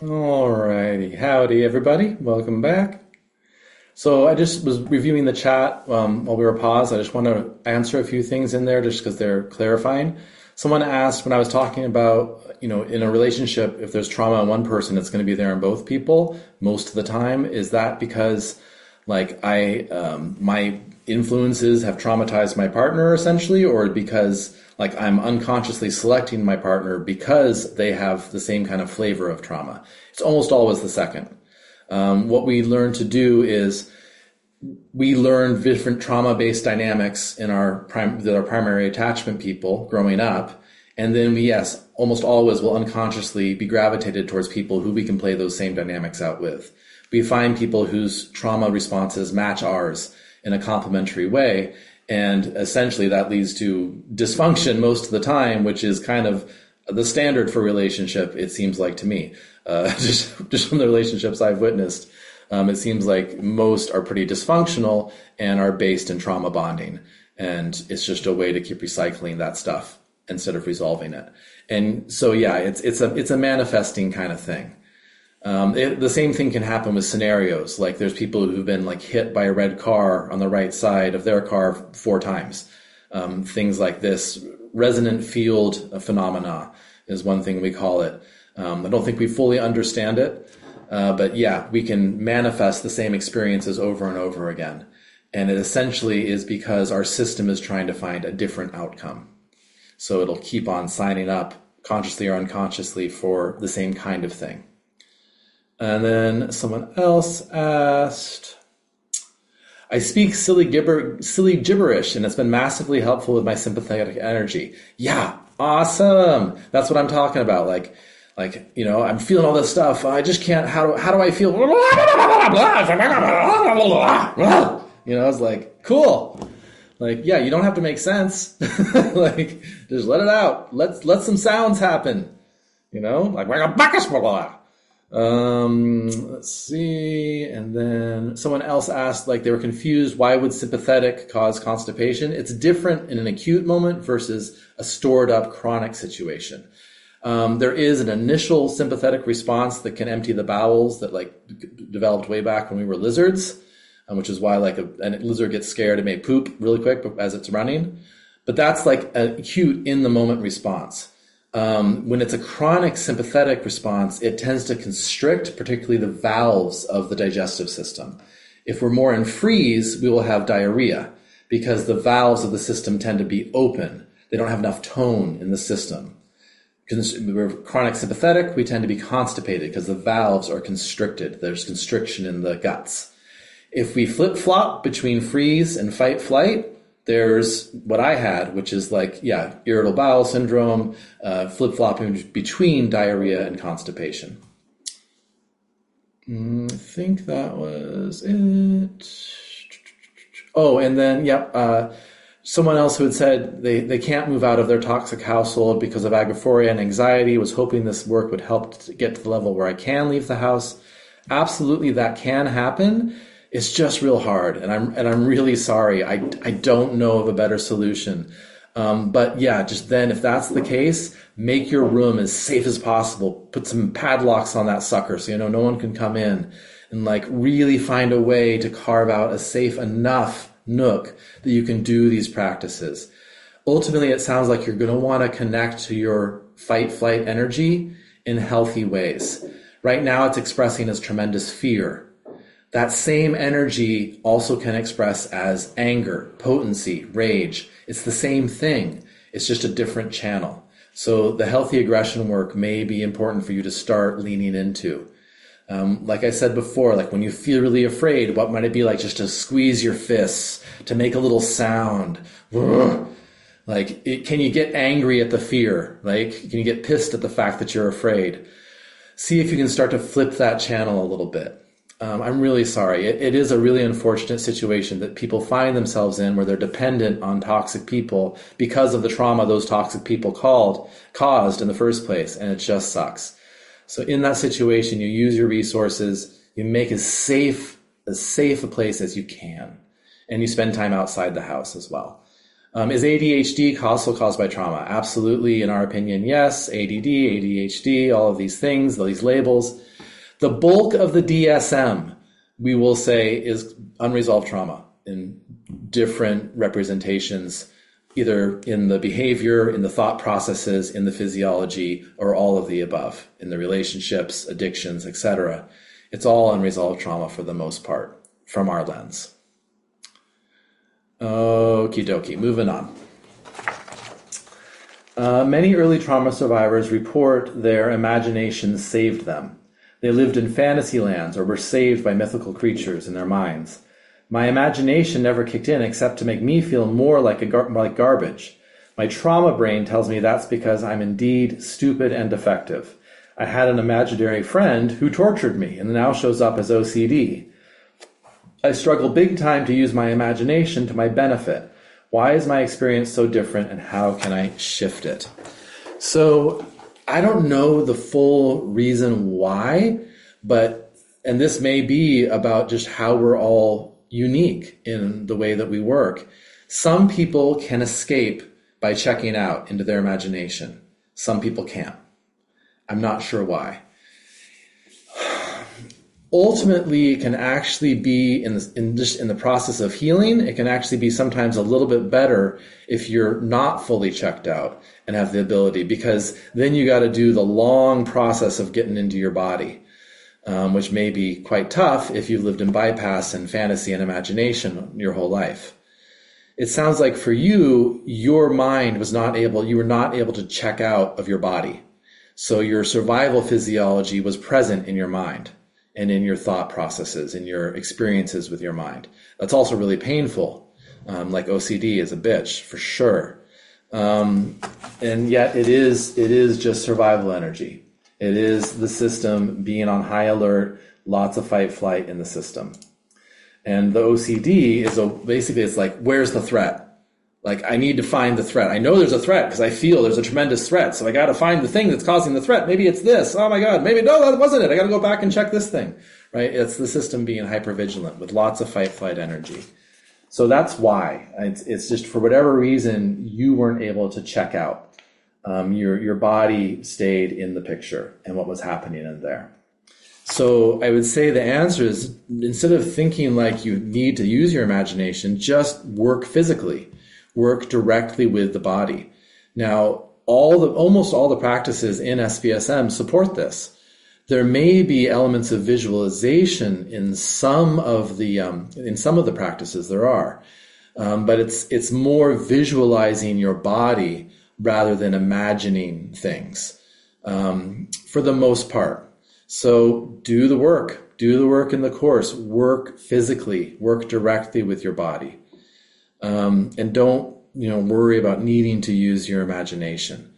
[SPEAKER 1] Alrighty, howdy everybody, welcome back. So I just was reviewing the chat while we were paused. I just want to answer a few things in there just because they're clarifying. Someone asked when I was talking about, in a relationship, if there's trauma in one person, it's going to be there in both people most of the time. Is that because my influences have traumatized my partner essentially, or because I'm unconsciously selecting my partner because they have the same kind of flavor of trauma? It's almost always the second. What we learn to do is we learn different trauma-based dynamics in our primary attachment people growing up. And then we, yes, almost always will unconsciously be gravitated towards people who we can play those same dynamics out with. We find people whose trauma responses match ours in a complementary way. And essentially that leads to dysfunction most of the time, which is kind of the standard for relationship, it seems like to me. Just from the relationships I've witnessed, it seems like most are pretty dysfunctional and are based in trauma bonding. And it's just a way to keep recycling that stuff instead of resolving it. And so, yeah, it's a manifesting kind of thing. The same thing can happen with scenarios. Like there's people who've been hit by a red car on the right side of their car 4 times. Things like this. Resonant field phenomena is one thing we call it. I don't think we fully understand it, but yeah, we can manifest the same experiences over and over again. And it essentially is because our system is trying to find a different outcome. So it'll keep on signing up, consciously or unconsciously, for the same kind of thing. And then someone else asked, I speak silly gibberish, and it's been massively helpful with my sympathetic energy. Yeah, awesome. That's what I'm talking about. I'm feeling all this stuff. I just can't. How do I feel? It's like, cool. Yeah, you don't have to make sense. Just let it out. Let some sounds happen. Let's see. And then someone else asked, they were confused. Why would sympathetic cause constipation? It's different in an acute moment versus a stored up chronic situation. There is an initial sympathetic response that can empty the bowels that developed way back when we were lizards, which is why a lizard gets scared, it may poop really quick as it's running. But that's an acute in the moment response. When it's a chronic sympathetic response, it tends to constrict, particularly the valves of the digestive system. If we're more in freeze, we will have diarrhea because the valves of the system tend to be open. They don't have enough tone in the system. Because we're chronic sympathetic, we tend to be constipated because the valves are constricted. There's constriction in the guts. If we flip-flop between freeze and fight-flight, there's what I had, which is irritable bowel syndrome, flip-flopping between diarrhea and constipation. I think that was it. Oh, and then, someone else who had said they can't move out of their toxic household because of agoraphoria and anxiety, was hoping this work would help to get to the level where I can leave the house. Absolutely, that can happen. It's just real hard, and I'm really sorry. I don't know of a better solution. But yeah, just then, if that's the case, make your room as safe as possible. Put some padlocks on that sucker so no one can come in, and really find a way to carve out a safe enough nook that you can do these practices. Ultimately, it sounds like you're going to want to connect to your fight-flight energy in healthy ways. Right now, it's expressing as tremendous fear. That same energy also can express as anger, potency, rage. It's the same thing. It's just a different channel. So the healthy aggression work may be important for you to start leaning into. Like I said before, when you feel really afraid, what might it be like just to squeeze your fists, to make a little sound? Can you get angry at the fear? Can you get pissed at the fact that you're afraid? See if you can start to flip that channel a little bit. I'm really sorry. It is a really unfortunate situation that people find themselves in where they're dependent on toxic people because of the trauma those toxic people caused in the first place, and it just sucks. So in that situation, you use your resources, you make as safe a place as you can, and you spend time outside the house as well. Is ADHD also caused by trauma? Absolutely, in our opinion, yes. ADD, ADHD, all of these things, these labels. The bulk of the DSM, we will say, is unresolved trauma in different representations, either in the behavior, in the thought processes, in the physiology, or all of the above, in the relationships, addictions, etc. It's all unresolved trauma for the most part, from our lens. Okie dokie, moving on. Many early trauma survivors report their imagination saved them. They lived in fantasy lands or were saved by mythical creatures in their minds. My imagination never kicked in except to make me feel more like garbage. My trauma brain tells me that's because I'm indeed stupid and defective. I had an imaginary friend who tortured me and now shows up as OCD. I struggle big time to use my imagination to my benefit. Why is my experience so different, and how can I shift it? So I don't know the full reason why, and this may be about just how we're all unique in the way that we work. Some people can escape by checking out into their imagination. Some people can't. I'm not sure why. Ultimately, it can actually be in the process of healing. It can actually be sometimes a little bit better if you're not fully checked out and have the ability, because then you got to do the long process of getting into your body, which may be quite tough if you've lived in bypass and fantasy and imagination your whole life. It sounds like for you, your mind you were not able to check out of your body. So your survival physiology was present in your mind and in your thought processes, in your experiences with your mind. That's also really painful. Like OCD is a bitch, for sure. And yet it is just survival energy. It is the system being on high alert, lots of fight flight in the system. And the OCD is basically it's like, where's the threat? Like, I need to find the threat. I know there's a threat because I feel there's a tremendous threat. So I got to find the thing that's causing the threat. Maybe it's this. Oh my God. Maybe no, that wasn't it. I got to go back and check this thing, right? It's the system being hypervigilant with lots of fight flight energy. So that's why it's just for whatever reason, you weren't able to check out. Your body stayed in the picture and what was happening in there. So I would say the answer is, instead of thinking like you need to use your imagination, just work physically. Work directly with the body. Now, almost all the practices in SPSM support this. There may be elements of visualization in some of the practices. There are, but it's more visualizing your body rather than imagining things, for the most part. So do the work in the course. Work physically. Work directly with your body. And don't, worry about needing to use your imagination.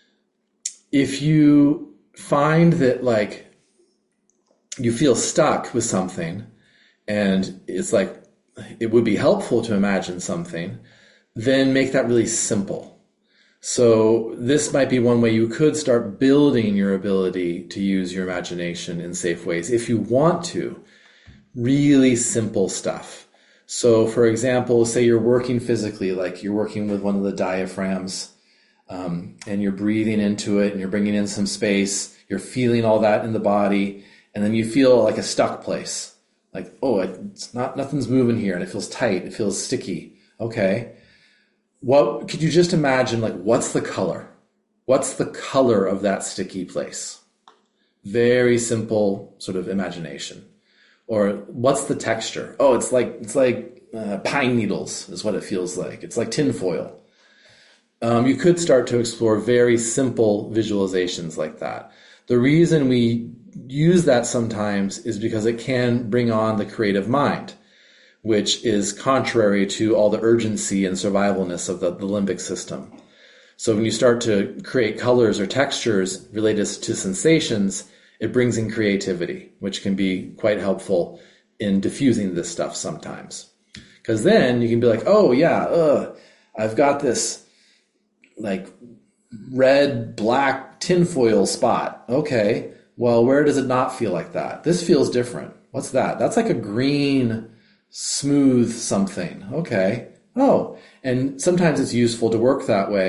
[SPEAKER 1] If you find that like you feel stuck with something and it's like it would be helpful to imagine something, then make that really simple. So this might be one way you could start building your ability to use your imagination in safe ways. If you want to, really simple stuff. So, for example, say you're working physically, like you're working with one of the diaphragms, and you're breathing into it and you're bringing in some space, you're feeling all that in the body, and then you feel like a stuck place. Like, nothing's moving here and it feels tight, it feels sticky. Okay. Could you just imagine, like, what's the color? What's the color of that sticky place? Very simple sort of imagination. Or what's the texture? Oh, it's like pine needles is what it feels like. It's like tinfoil. You could start to explore very simple visualizations like that. The reason we use that sometimes is because it can bring on the creative mind, which is contrary to all the urgency and survivalness of the limbic system. So when you start to create colors or textures related to sensations, it brings in creativity, which can be quite helpful in diffusing this stuff sometimes. Because then you can be like, oh yeah, I've got this like red, black tinfoil spot. Okay, well, where does it not feel like that? This feels different. What's that? That's like a green, smooth something. Okay. Oh, and sometimes it's useful to work that way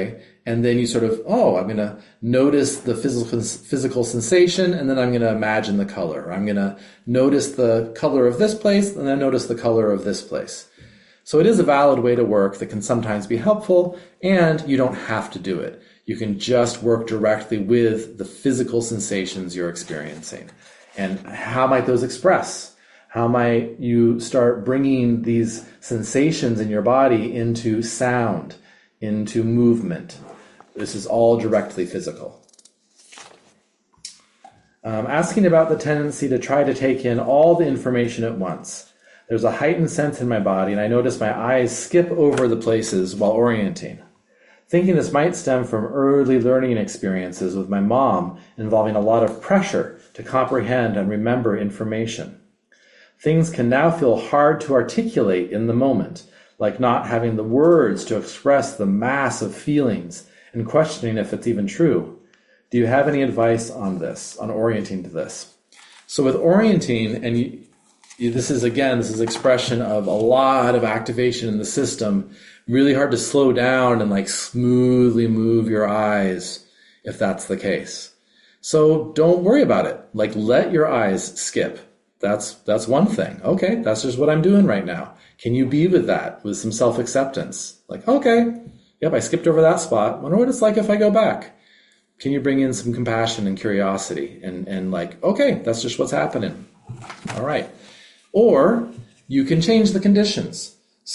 [SPEAKER 1] And then you sort of, oh, I'm going to notice the physical sensation, and then I'm going to imagine the color. I'm going to notice the color of this place, and then notice the color of this place. So it is a valid way to work that can sometimes be helpful, and you don't have to do it. You can just work directly with the physical sensations you're experiencing. And how might those express? How might you start bringing these sensations in your body into sound, into movement? This is all directly physical. Asking about the tendency to try to take in all the information at once. There's a heightened sense in my body, and I notice my eyes skip over the places while orienting. Thinking this might stem from early learning experiences with my mom involving a lot of pressure to comprehend and remember information. Things can now feel hard to articulate in the moment, like not having the words to express the mass of feelings and questioning if it's even true. Do you have any advice on this, on orienting to this? So with orienting, and this is expression of a lot of activation in the system, really hard to slow down and like smoothly move your eyes if that's the case. So don't worry about it. Like let your eyes skip. That's one thing. Okay, that's just what I'm doing right now. Can you be with that with some self-acceptance? Like, okay, yep, I skipped over that spot. Wonder what it's like if I go back. Can you bring in some compassion and curiosity and like, okay, that's just what's happening. All right. Or you can change the conditions.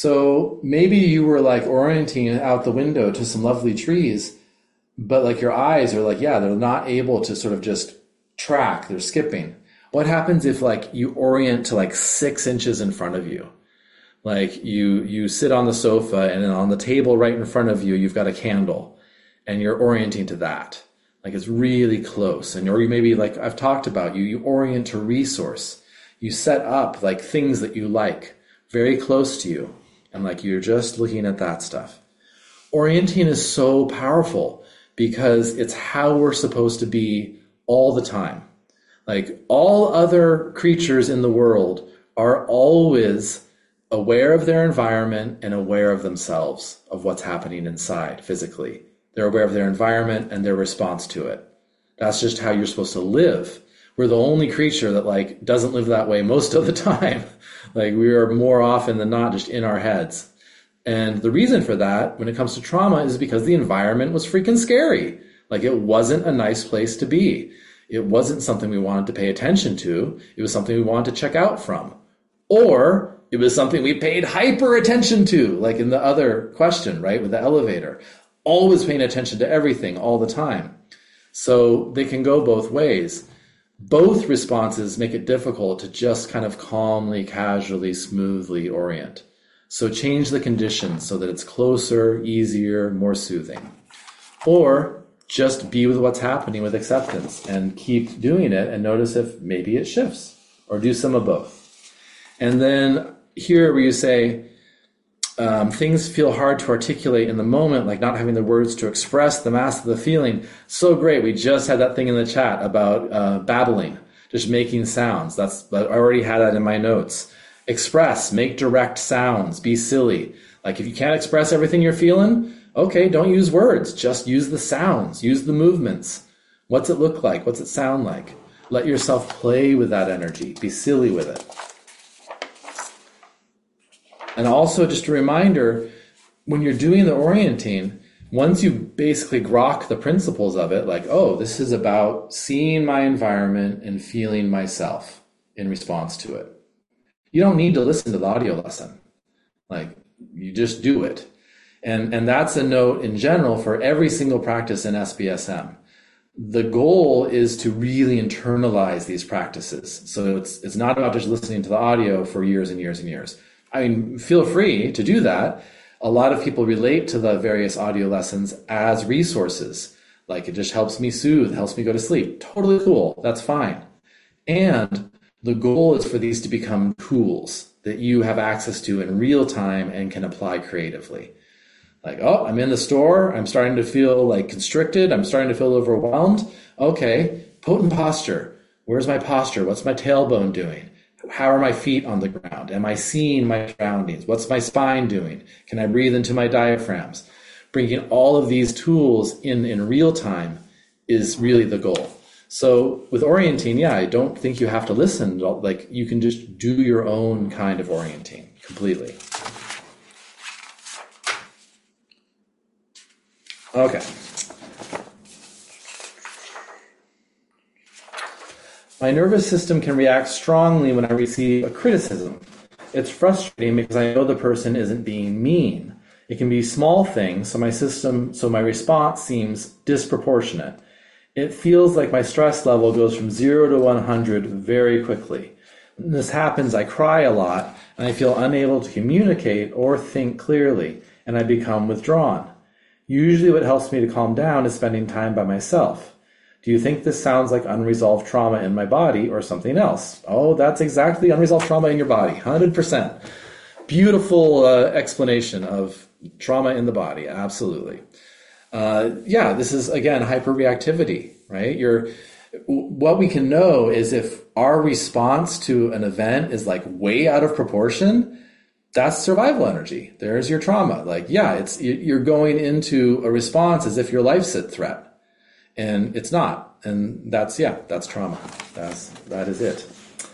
[SPEAKER 1] So maybe you were like orienting out the window to some lovely trees, but like your eyes are like, yeah, they're not able to sort of just track, they're skipping. What happens if like you orient to like 6 inches in front of you? Like you sit on the sofa and then on the table right in front of you, you've got a candle and you're orienting to that. Like it's really close. And or you maybe like I've talked about, you orient to resource. You set up like things that you like very close to you. And like you're just looking at that stuff. Orienting is so powerful because it's how we're supposed to be all the time. Like all other creatures in the world are always aware of their environment and aware of themselves, of what's happening inside physically. They're aware of their environment and their response to it. That's just how you're supposed to live. We're the only creature that like doesn't live that way most of the time. Like we are more often than not just in our heads. And the reason for that when it comes to trauma is because the environment was freaking scary. Like it wasn't a nice place to be. It wasn't something we wanted to pay attention to. It was something we wanted to check out from. Or it was something we paid hyper attention to, like in the other question, right, with the elevator. Always paying attention to everything all the time. So they can go both ways. Both responses make it difficult to just kind of calmly, casually, smoothly orient. So change the conditions so that it's closer, easier, more soothing. Or just be with what's happening with acceptance and keep doing it and notice if maybe it shifts or do some of both. And then here where you say, things feel hard to articulate in the moment, like not having the words to express the mass of the feeling. So great. We just had that thing in the chat about babbling, just making sounds. I already had that in my notes. Express, make direct sounds, be silly. Like if you can't express everything you're feeling, okay, don't use words. Just use the sounds, use the movements. What's it look like? What's it sound like? Let yourself play with that energy. Be silly with it. And also just a reminder, when you're doing the orienting, once you basically grok the principles of it, like, oh, this is about seeing my environment and feeling myself in response to it. You don't need to listen to the audio lesson. Like, you just do it. And that's a note in general for every single practice in SBSM. The goal is to really internalize these practices. So it's not about just listening to the audio for years and years and years. I mean, feel free to do that. A lot of people relate to the various audio lessons as resources. Like it just helps me soothe, helps me go to sleep. Totally cool. That's fine. And the goal is for these to become tools that you have access to in real time and can apply creatively. Like, oh, I'm in the store. I'm starting to feel like constricted. I'm starting to feel overwhelmed. Okay, potent posture. Where's my posture? What's my tailbone doing? How are my feet on the ground? Am I seeing my surroundings? What's my spine doing? Can I breathe into my diaphragms? bringing all of these tools in real time is really the goal. So with orienting, yeah, I don't think you have to listen. Like, you can just do your own kind of orienting completely. Okay. My nervous system can react strongly when I receive a criticism. It's frustrating because I know the person isn't being mean. It can be small things, so my response seems disproportionate. It feels like my stress level goes from 0 to 100 very quickly. When this happens, I cry a lot, and I feel unable to communicate or think clearly, and I become withdrawn. Usually what helps me to calm down is spending time by myself. Do you think this sounds like unresolved trauma in my body or something else? Oh, that's exactly unresolved trauma in your body, 100%. Beautiful explanation of trauma in the body, absolutely. Yeah, this is, again, hyperreactivity, right? What we can know is if our response to an event is like way out of proportion, that's survival energy. There's your trauma. Like, yeah, you're going into a response as if your life's at threat. And it's not. And that's trauma. That is it.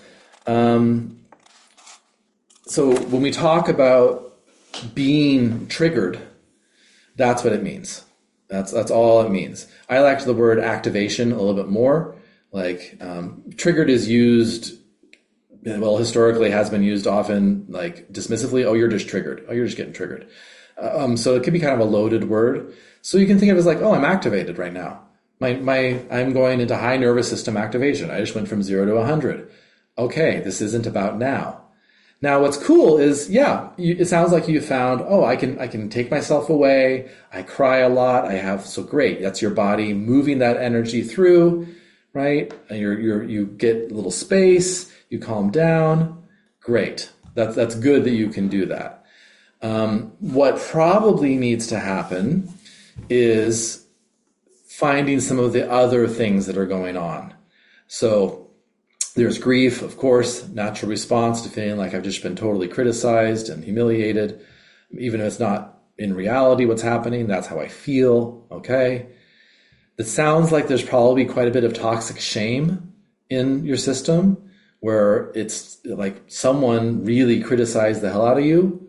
[SPEAKER 1] So when we talk about being triggered, that's what it means. That's all it means. I like the word activation a little bit more. Like, triggered is used, well, historically has been used often, like, dismissively. Oh, you're just triggered. Oh, you're just getting triggered. So it could be kind of a loaded word. So you can think of it as like, oh, I'm activated right now. I'm going into high nervous system activation. I just went from 0 to 100. Okay, this isn't about now. Now, what's cool is, it sounds like you found, oh, I can take myself away. I cry a lot. So great. That's your body moving that energy through, right? And you get a little space. You calm down. Great. That's good that you can do that. What probably needs to happen is finding some of the other things that are going on. So there's grief, of course, natural response to feeling like I've just been totally criticized and humiliated. Even if it's not in reality what's happening, that's how I feel, okay? It sounds like there's probably quite a bit of toxic shame in your system, where it's like someone really criticized the hell out of you,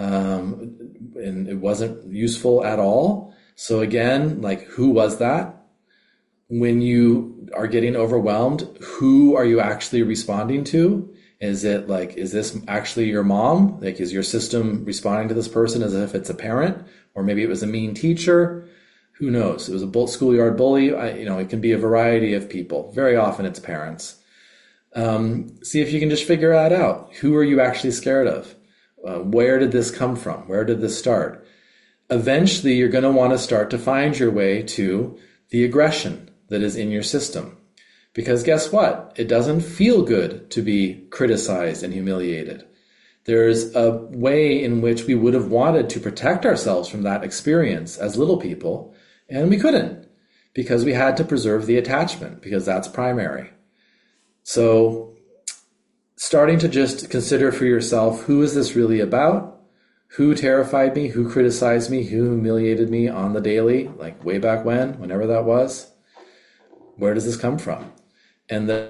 [SPEAKER 1] and it wasn't useful at all. So again, like, who was that? When you are getting overwhelmed, who are you actually responding to? Is this actually your mom? Like, is your system responding to this person as if it's a parent? Or maybe it was a mean teacher? Who knows? It was a schoolyard bully. It can be a variety of people. Very often it's parents. See if you can just figure that out. Who are you actually scared of? Where did this come from? Where did this start? Eventually, you're going to want to start to find your way to the aggression that is in your system. Because guess what? It doesn't feel good to be criticized and humiliated. There's a way in which we would have wanted to protect ourselves from that experience as little people, and we couldn't, because we had to preserve the attachment, because that's primary. So starting to just consider for yourself, who is this really about? Who terrified me? Who criticized me? Who humiliated me on the daily? Like way back when, whenever that was. Where does this come from? And then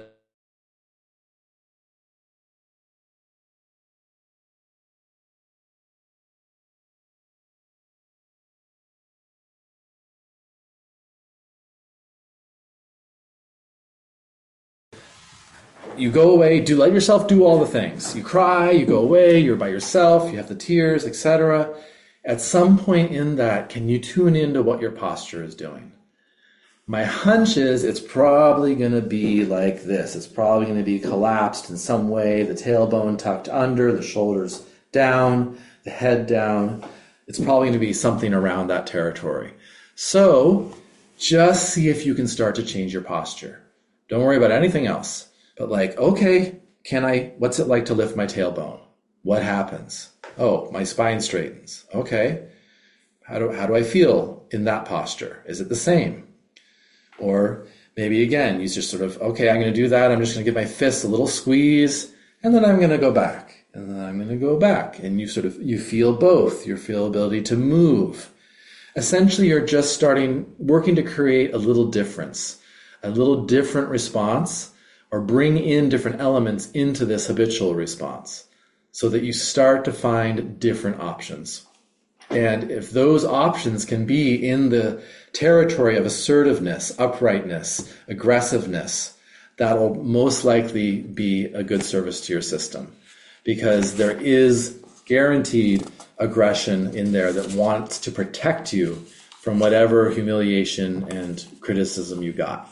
[SPEAKER 1] you go away, let yourself do all the things. You cry, you go away, you're by yourself, you have the tears, etc. At some point in that, can you tune into what your posture is doing? My hunch is it's probably going to be like this. It's probably going to be collapsed in some way, the tailbone tucked under, the shoulders down, the head down. It's probably going to be something around that territory. So just see if you can start to change your posture. Don't worry about anything else. But like, okay, what's it like to lift my tailbone? What happens? Oh, my spine straightens. Okay. How do I feel in that posture? Is it the same? Or maybe again, you just sort of, okay, I'm going to do that. I'm just going to give my fists a little squeeze, and then I'm going to go back, and then I'm going to go back. And you feel both. You feel ability to move. Essentially, you're just working to create a little difference, a little different response, or bring in different elements into this habitual response so that you start to find different options. And if those options can be in the territory of assertiveness, uprightness, aggressiveness, that'll most likely be a good service to your system, because there is guaranteed aggression in there that wants to protect you from whatever humiliation and criticism you got.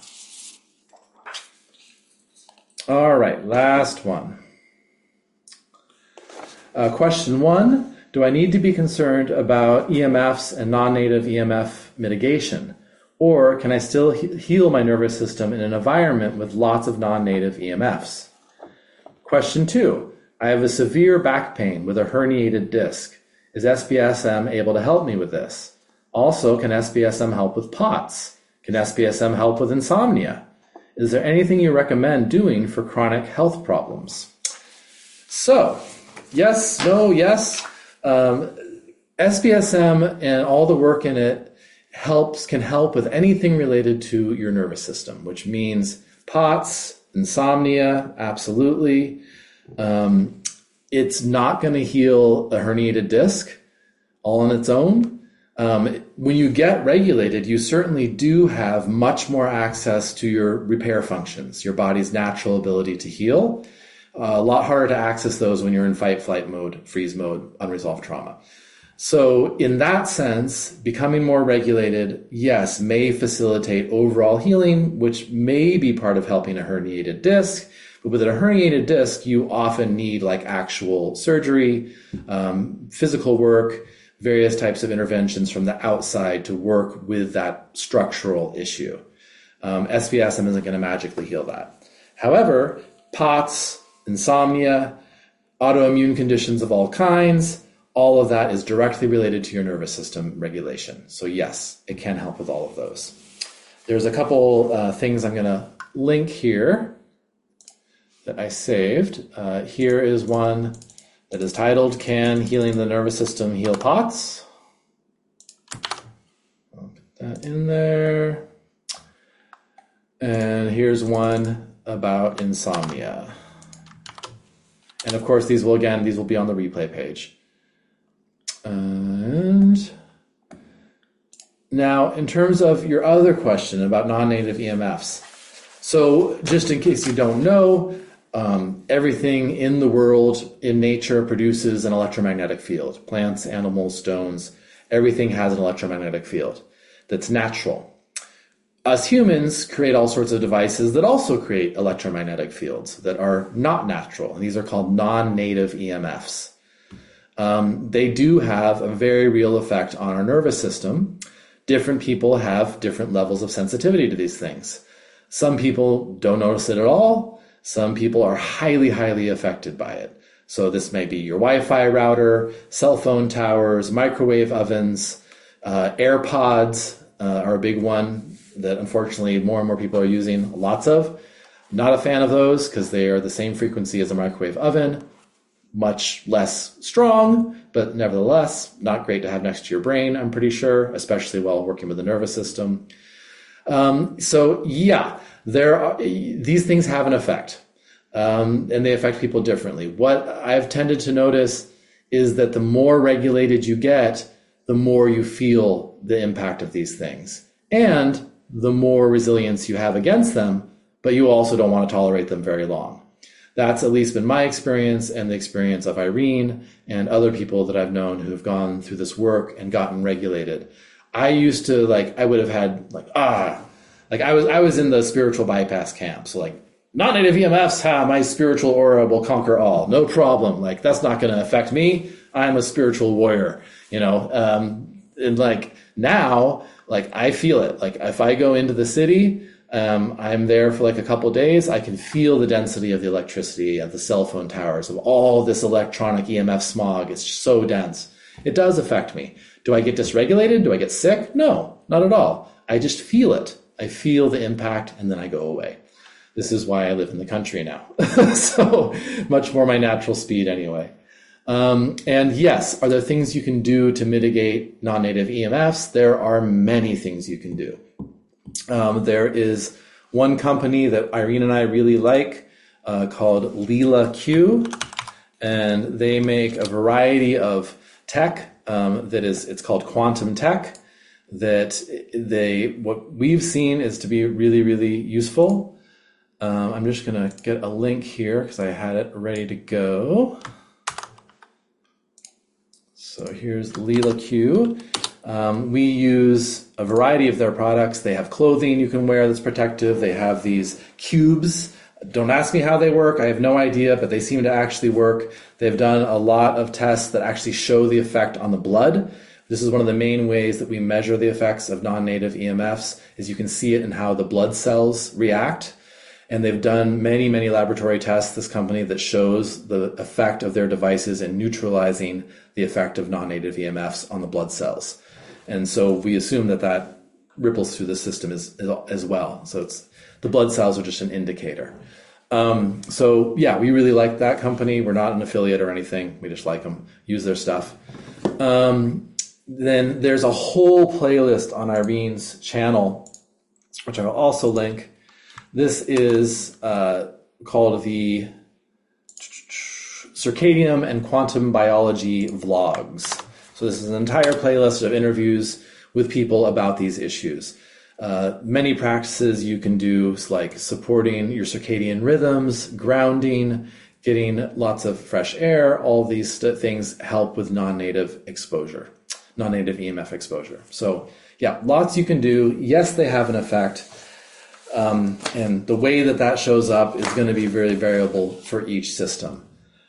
[SPEAKER 1] All right, last one. Question 1, do I need to be concerned about EMFs and non-native EMF mitigation? Or can I still heal my nervous system in an environment with lots of non-native EMFs? Question 2, I have a severe back pain with a herniated disc. Is SPSM able to help me with this? Also, can SPSM help with POTS? Can SPSM help with insomnia? Is there anything you recommend doing for chronic health problems? So, yes, no, yes. SPSM and all the work in it can help with anything related to your nervous system, which means POTS, insomnia, absolutely. It's not going to heal a herniated disc all on its own. When you get regulated, you certainly do have much more access to your repair functions, your body's natural ability to heal. A lot harder to access those when you're in fight, flight mode, freeze mode, unresolved trauma. So in that sense, becoming more regulated, yes, may facilitate overall healing, which may be part of helping a herniated disc. But with a herniated disc, you often need like actual surgery, physical work, various types of interventions from the outside to work with that structural issue. SPSM isn't going to magically heal that. However, POTS, insomnia, autoimmune conditions of all kinds, all of that is directly related to your nervous system regulation. So yes, it can help with all of those. There's a couple things I'm going to link here that I saved. Here is one that is titled, Can Healing the Nervous System Heal POTS? I'll put that in there. And here's one about insomnia. And of course, these will be on the replay page. And now, in terms of your other question about non-native EMFs, so just in case you don't know, everything in the world, in nature, produces an electromagnetic field. Plants, animals, stones, everything has an electromagnetic field that's natural. Us humans create all sorts of devices that also create electromagnetic fields that are not natural. And these are called non-native EMFs. They do have a very real effect on our nervous system. Different people have different levels of sensitivity to these things. Some people don't notice it at all. Some people are highly, highly affected by it. So this may be your Wi-Fi router, cell phone towers, microwave ovens, AirPods are a big one that unfortunately more and more people are using lots of. Not a fan of those because they are the same frequency as a microwave oven, much less strong, but nevertheless not great to have next to your brain, I'm pretty sure, especially while working with the nervous system. So yeah, these things have an effect, and they affect people differently. What I've tended to notice is that the more regulated you get, the more you feel the impact of these things, and the more resilience you have against them, but you also don't want to tolerate them very long. That's at least been my experience and the experience of Irene and other people that I've known who've gone through this work and gotten regulated. I used to I would have had I was in the spiritual bypass camp. So non-native EMFs, my spiritual aura will conquer all. No problem. That's not going to affect me. I'm a spiritual warrior, and now, I feel it. If I go into the city, I'm there for a couple of days. I can feel the density of the electricity at the cell phone towers, of all this electronic EMF smog. It's so dense. It does affect me. Do I get dysregulated? Do I get sick? No, not at all. I just feel it. I feel the impact and then I go away. This is why I live in the country now. So much more my natural speed anyway. And yes, are there things you can do to mitigate non-native EMFs? There are many things you can do. There is one company that Irene and I really like called Lila Q, and they make a variety of tech it's called quantum tech, what we've seen is to be really, really useful. I'm just going to get a link here because I had it ready to go. So here's Lila Q. We use a variety of their products. They have clothing you can wear that's protective. They have these cubes. Don't ask me how they work. I have no idea, but they seem to actually work. They've done a lot of tests that actually show the effect on the blood. This is one of the main ways that we measure the effects of non-native EMFs, is you can see it in how the blood cells react. And they've done many, many laboratory tests, this company, that shows the effect of their devices in neutralizing the effect of non-native EMFs on the blood cells. And so we assume that ripples through the system as well. So the blood cells are just an indicator. So yeah, we really like that company. We're not an affiliate or anything. We just like them, use their stuff. Then there's a whole playlist on Irene's channel, which I will also link. This is called the Circadian and Quantum Biology Vlogs. So this is an entire playlist of interviews with people about these issues. Many practices you can do, like supporting your circadian rhythms, grounding, getting lots of fresh air. All these things help with non-native EMF exposure. So yeah, lots you can do. Yes, they have an effect. And the way that shows up is going to be very variable for each system.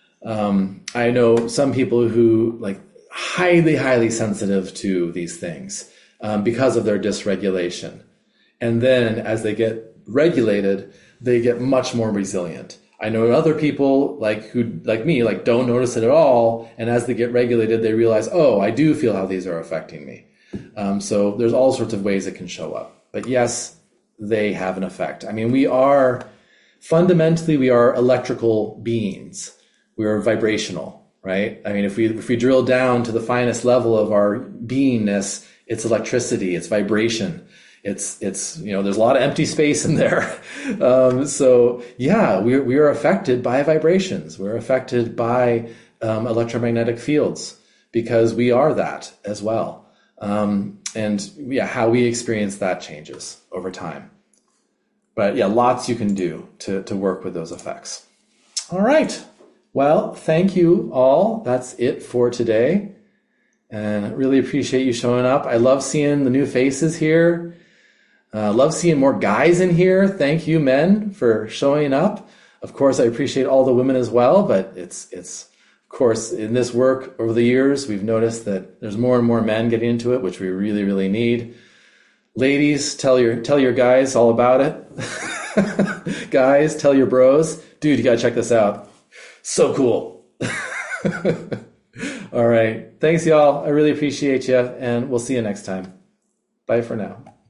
[SPEAKER 1] I know some people who highly, highly sensitive to these things because of their dysregulation. And then as they get regulated, they get much more resilient. I know other people like me, don't notice it at all. And as they get regulated, they realize, oh, I do feel how these are affecting me. So there's all sorts of ways it can show up. But yes, they have an effect. I mean, we are electrical beings. We are vibrational, right? I mean, if we drill down to the finest level of our beingness, it's electricity, it's vibration. It's there's a lot of empty space in there. So yeah, we are affected by vibrations. We're affected by electromagnetic fields because we are that as well. And yeah, how we experience that changes over time. But yeah, lots you can do to work with those effects. All right. Well, thank you all. That's it for today. And I really appreciate you showing up. I love seeing the new faces here. Love seeing more guys in here. Thank you, men, for showing up. Of course, I appreciate all the women as well, but it's of course, in this work over the years, we've noticed that there's more and more men getting into it, which we really, really need. Ladies, tell your guys all about it. Guys, tell your bros. Dude, you gotta check this out. So cool. All right. Thanks, y'all. I really appreciate you, and we'll see you next time. Bye for now.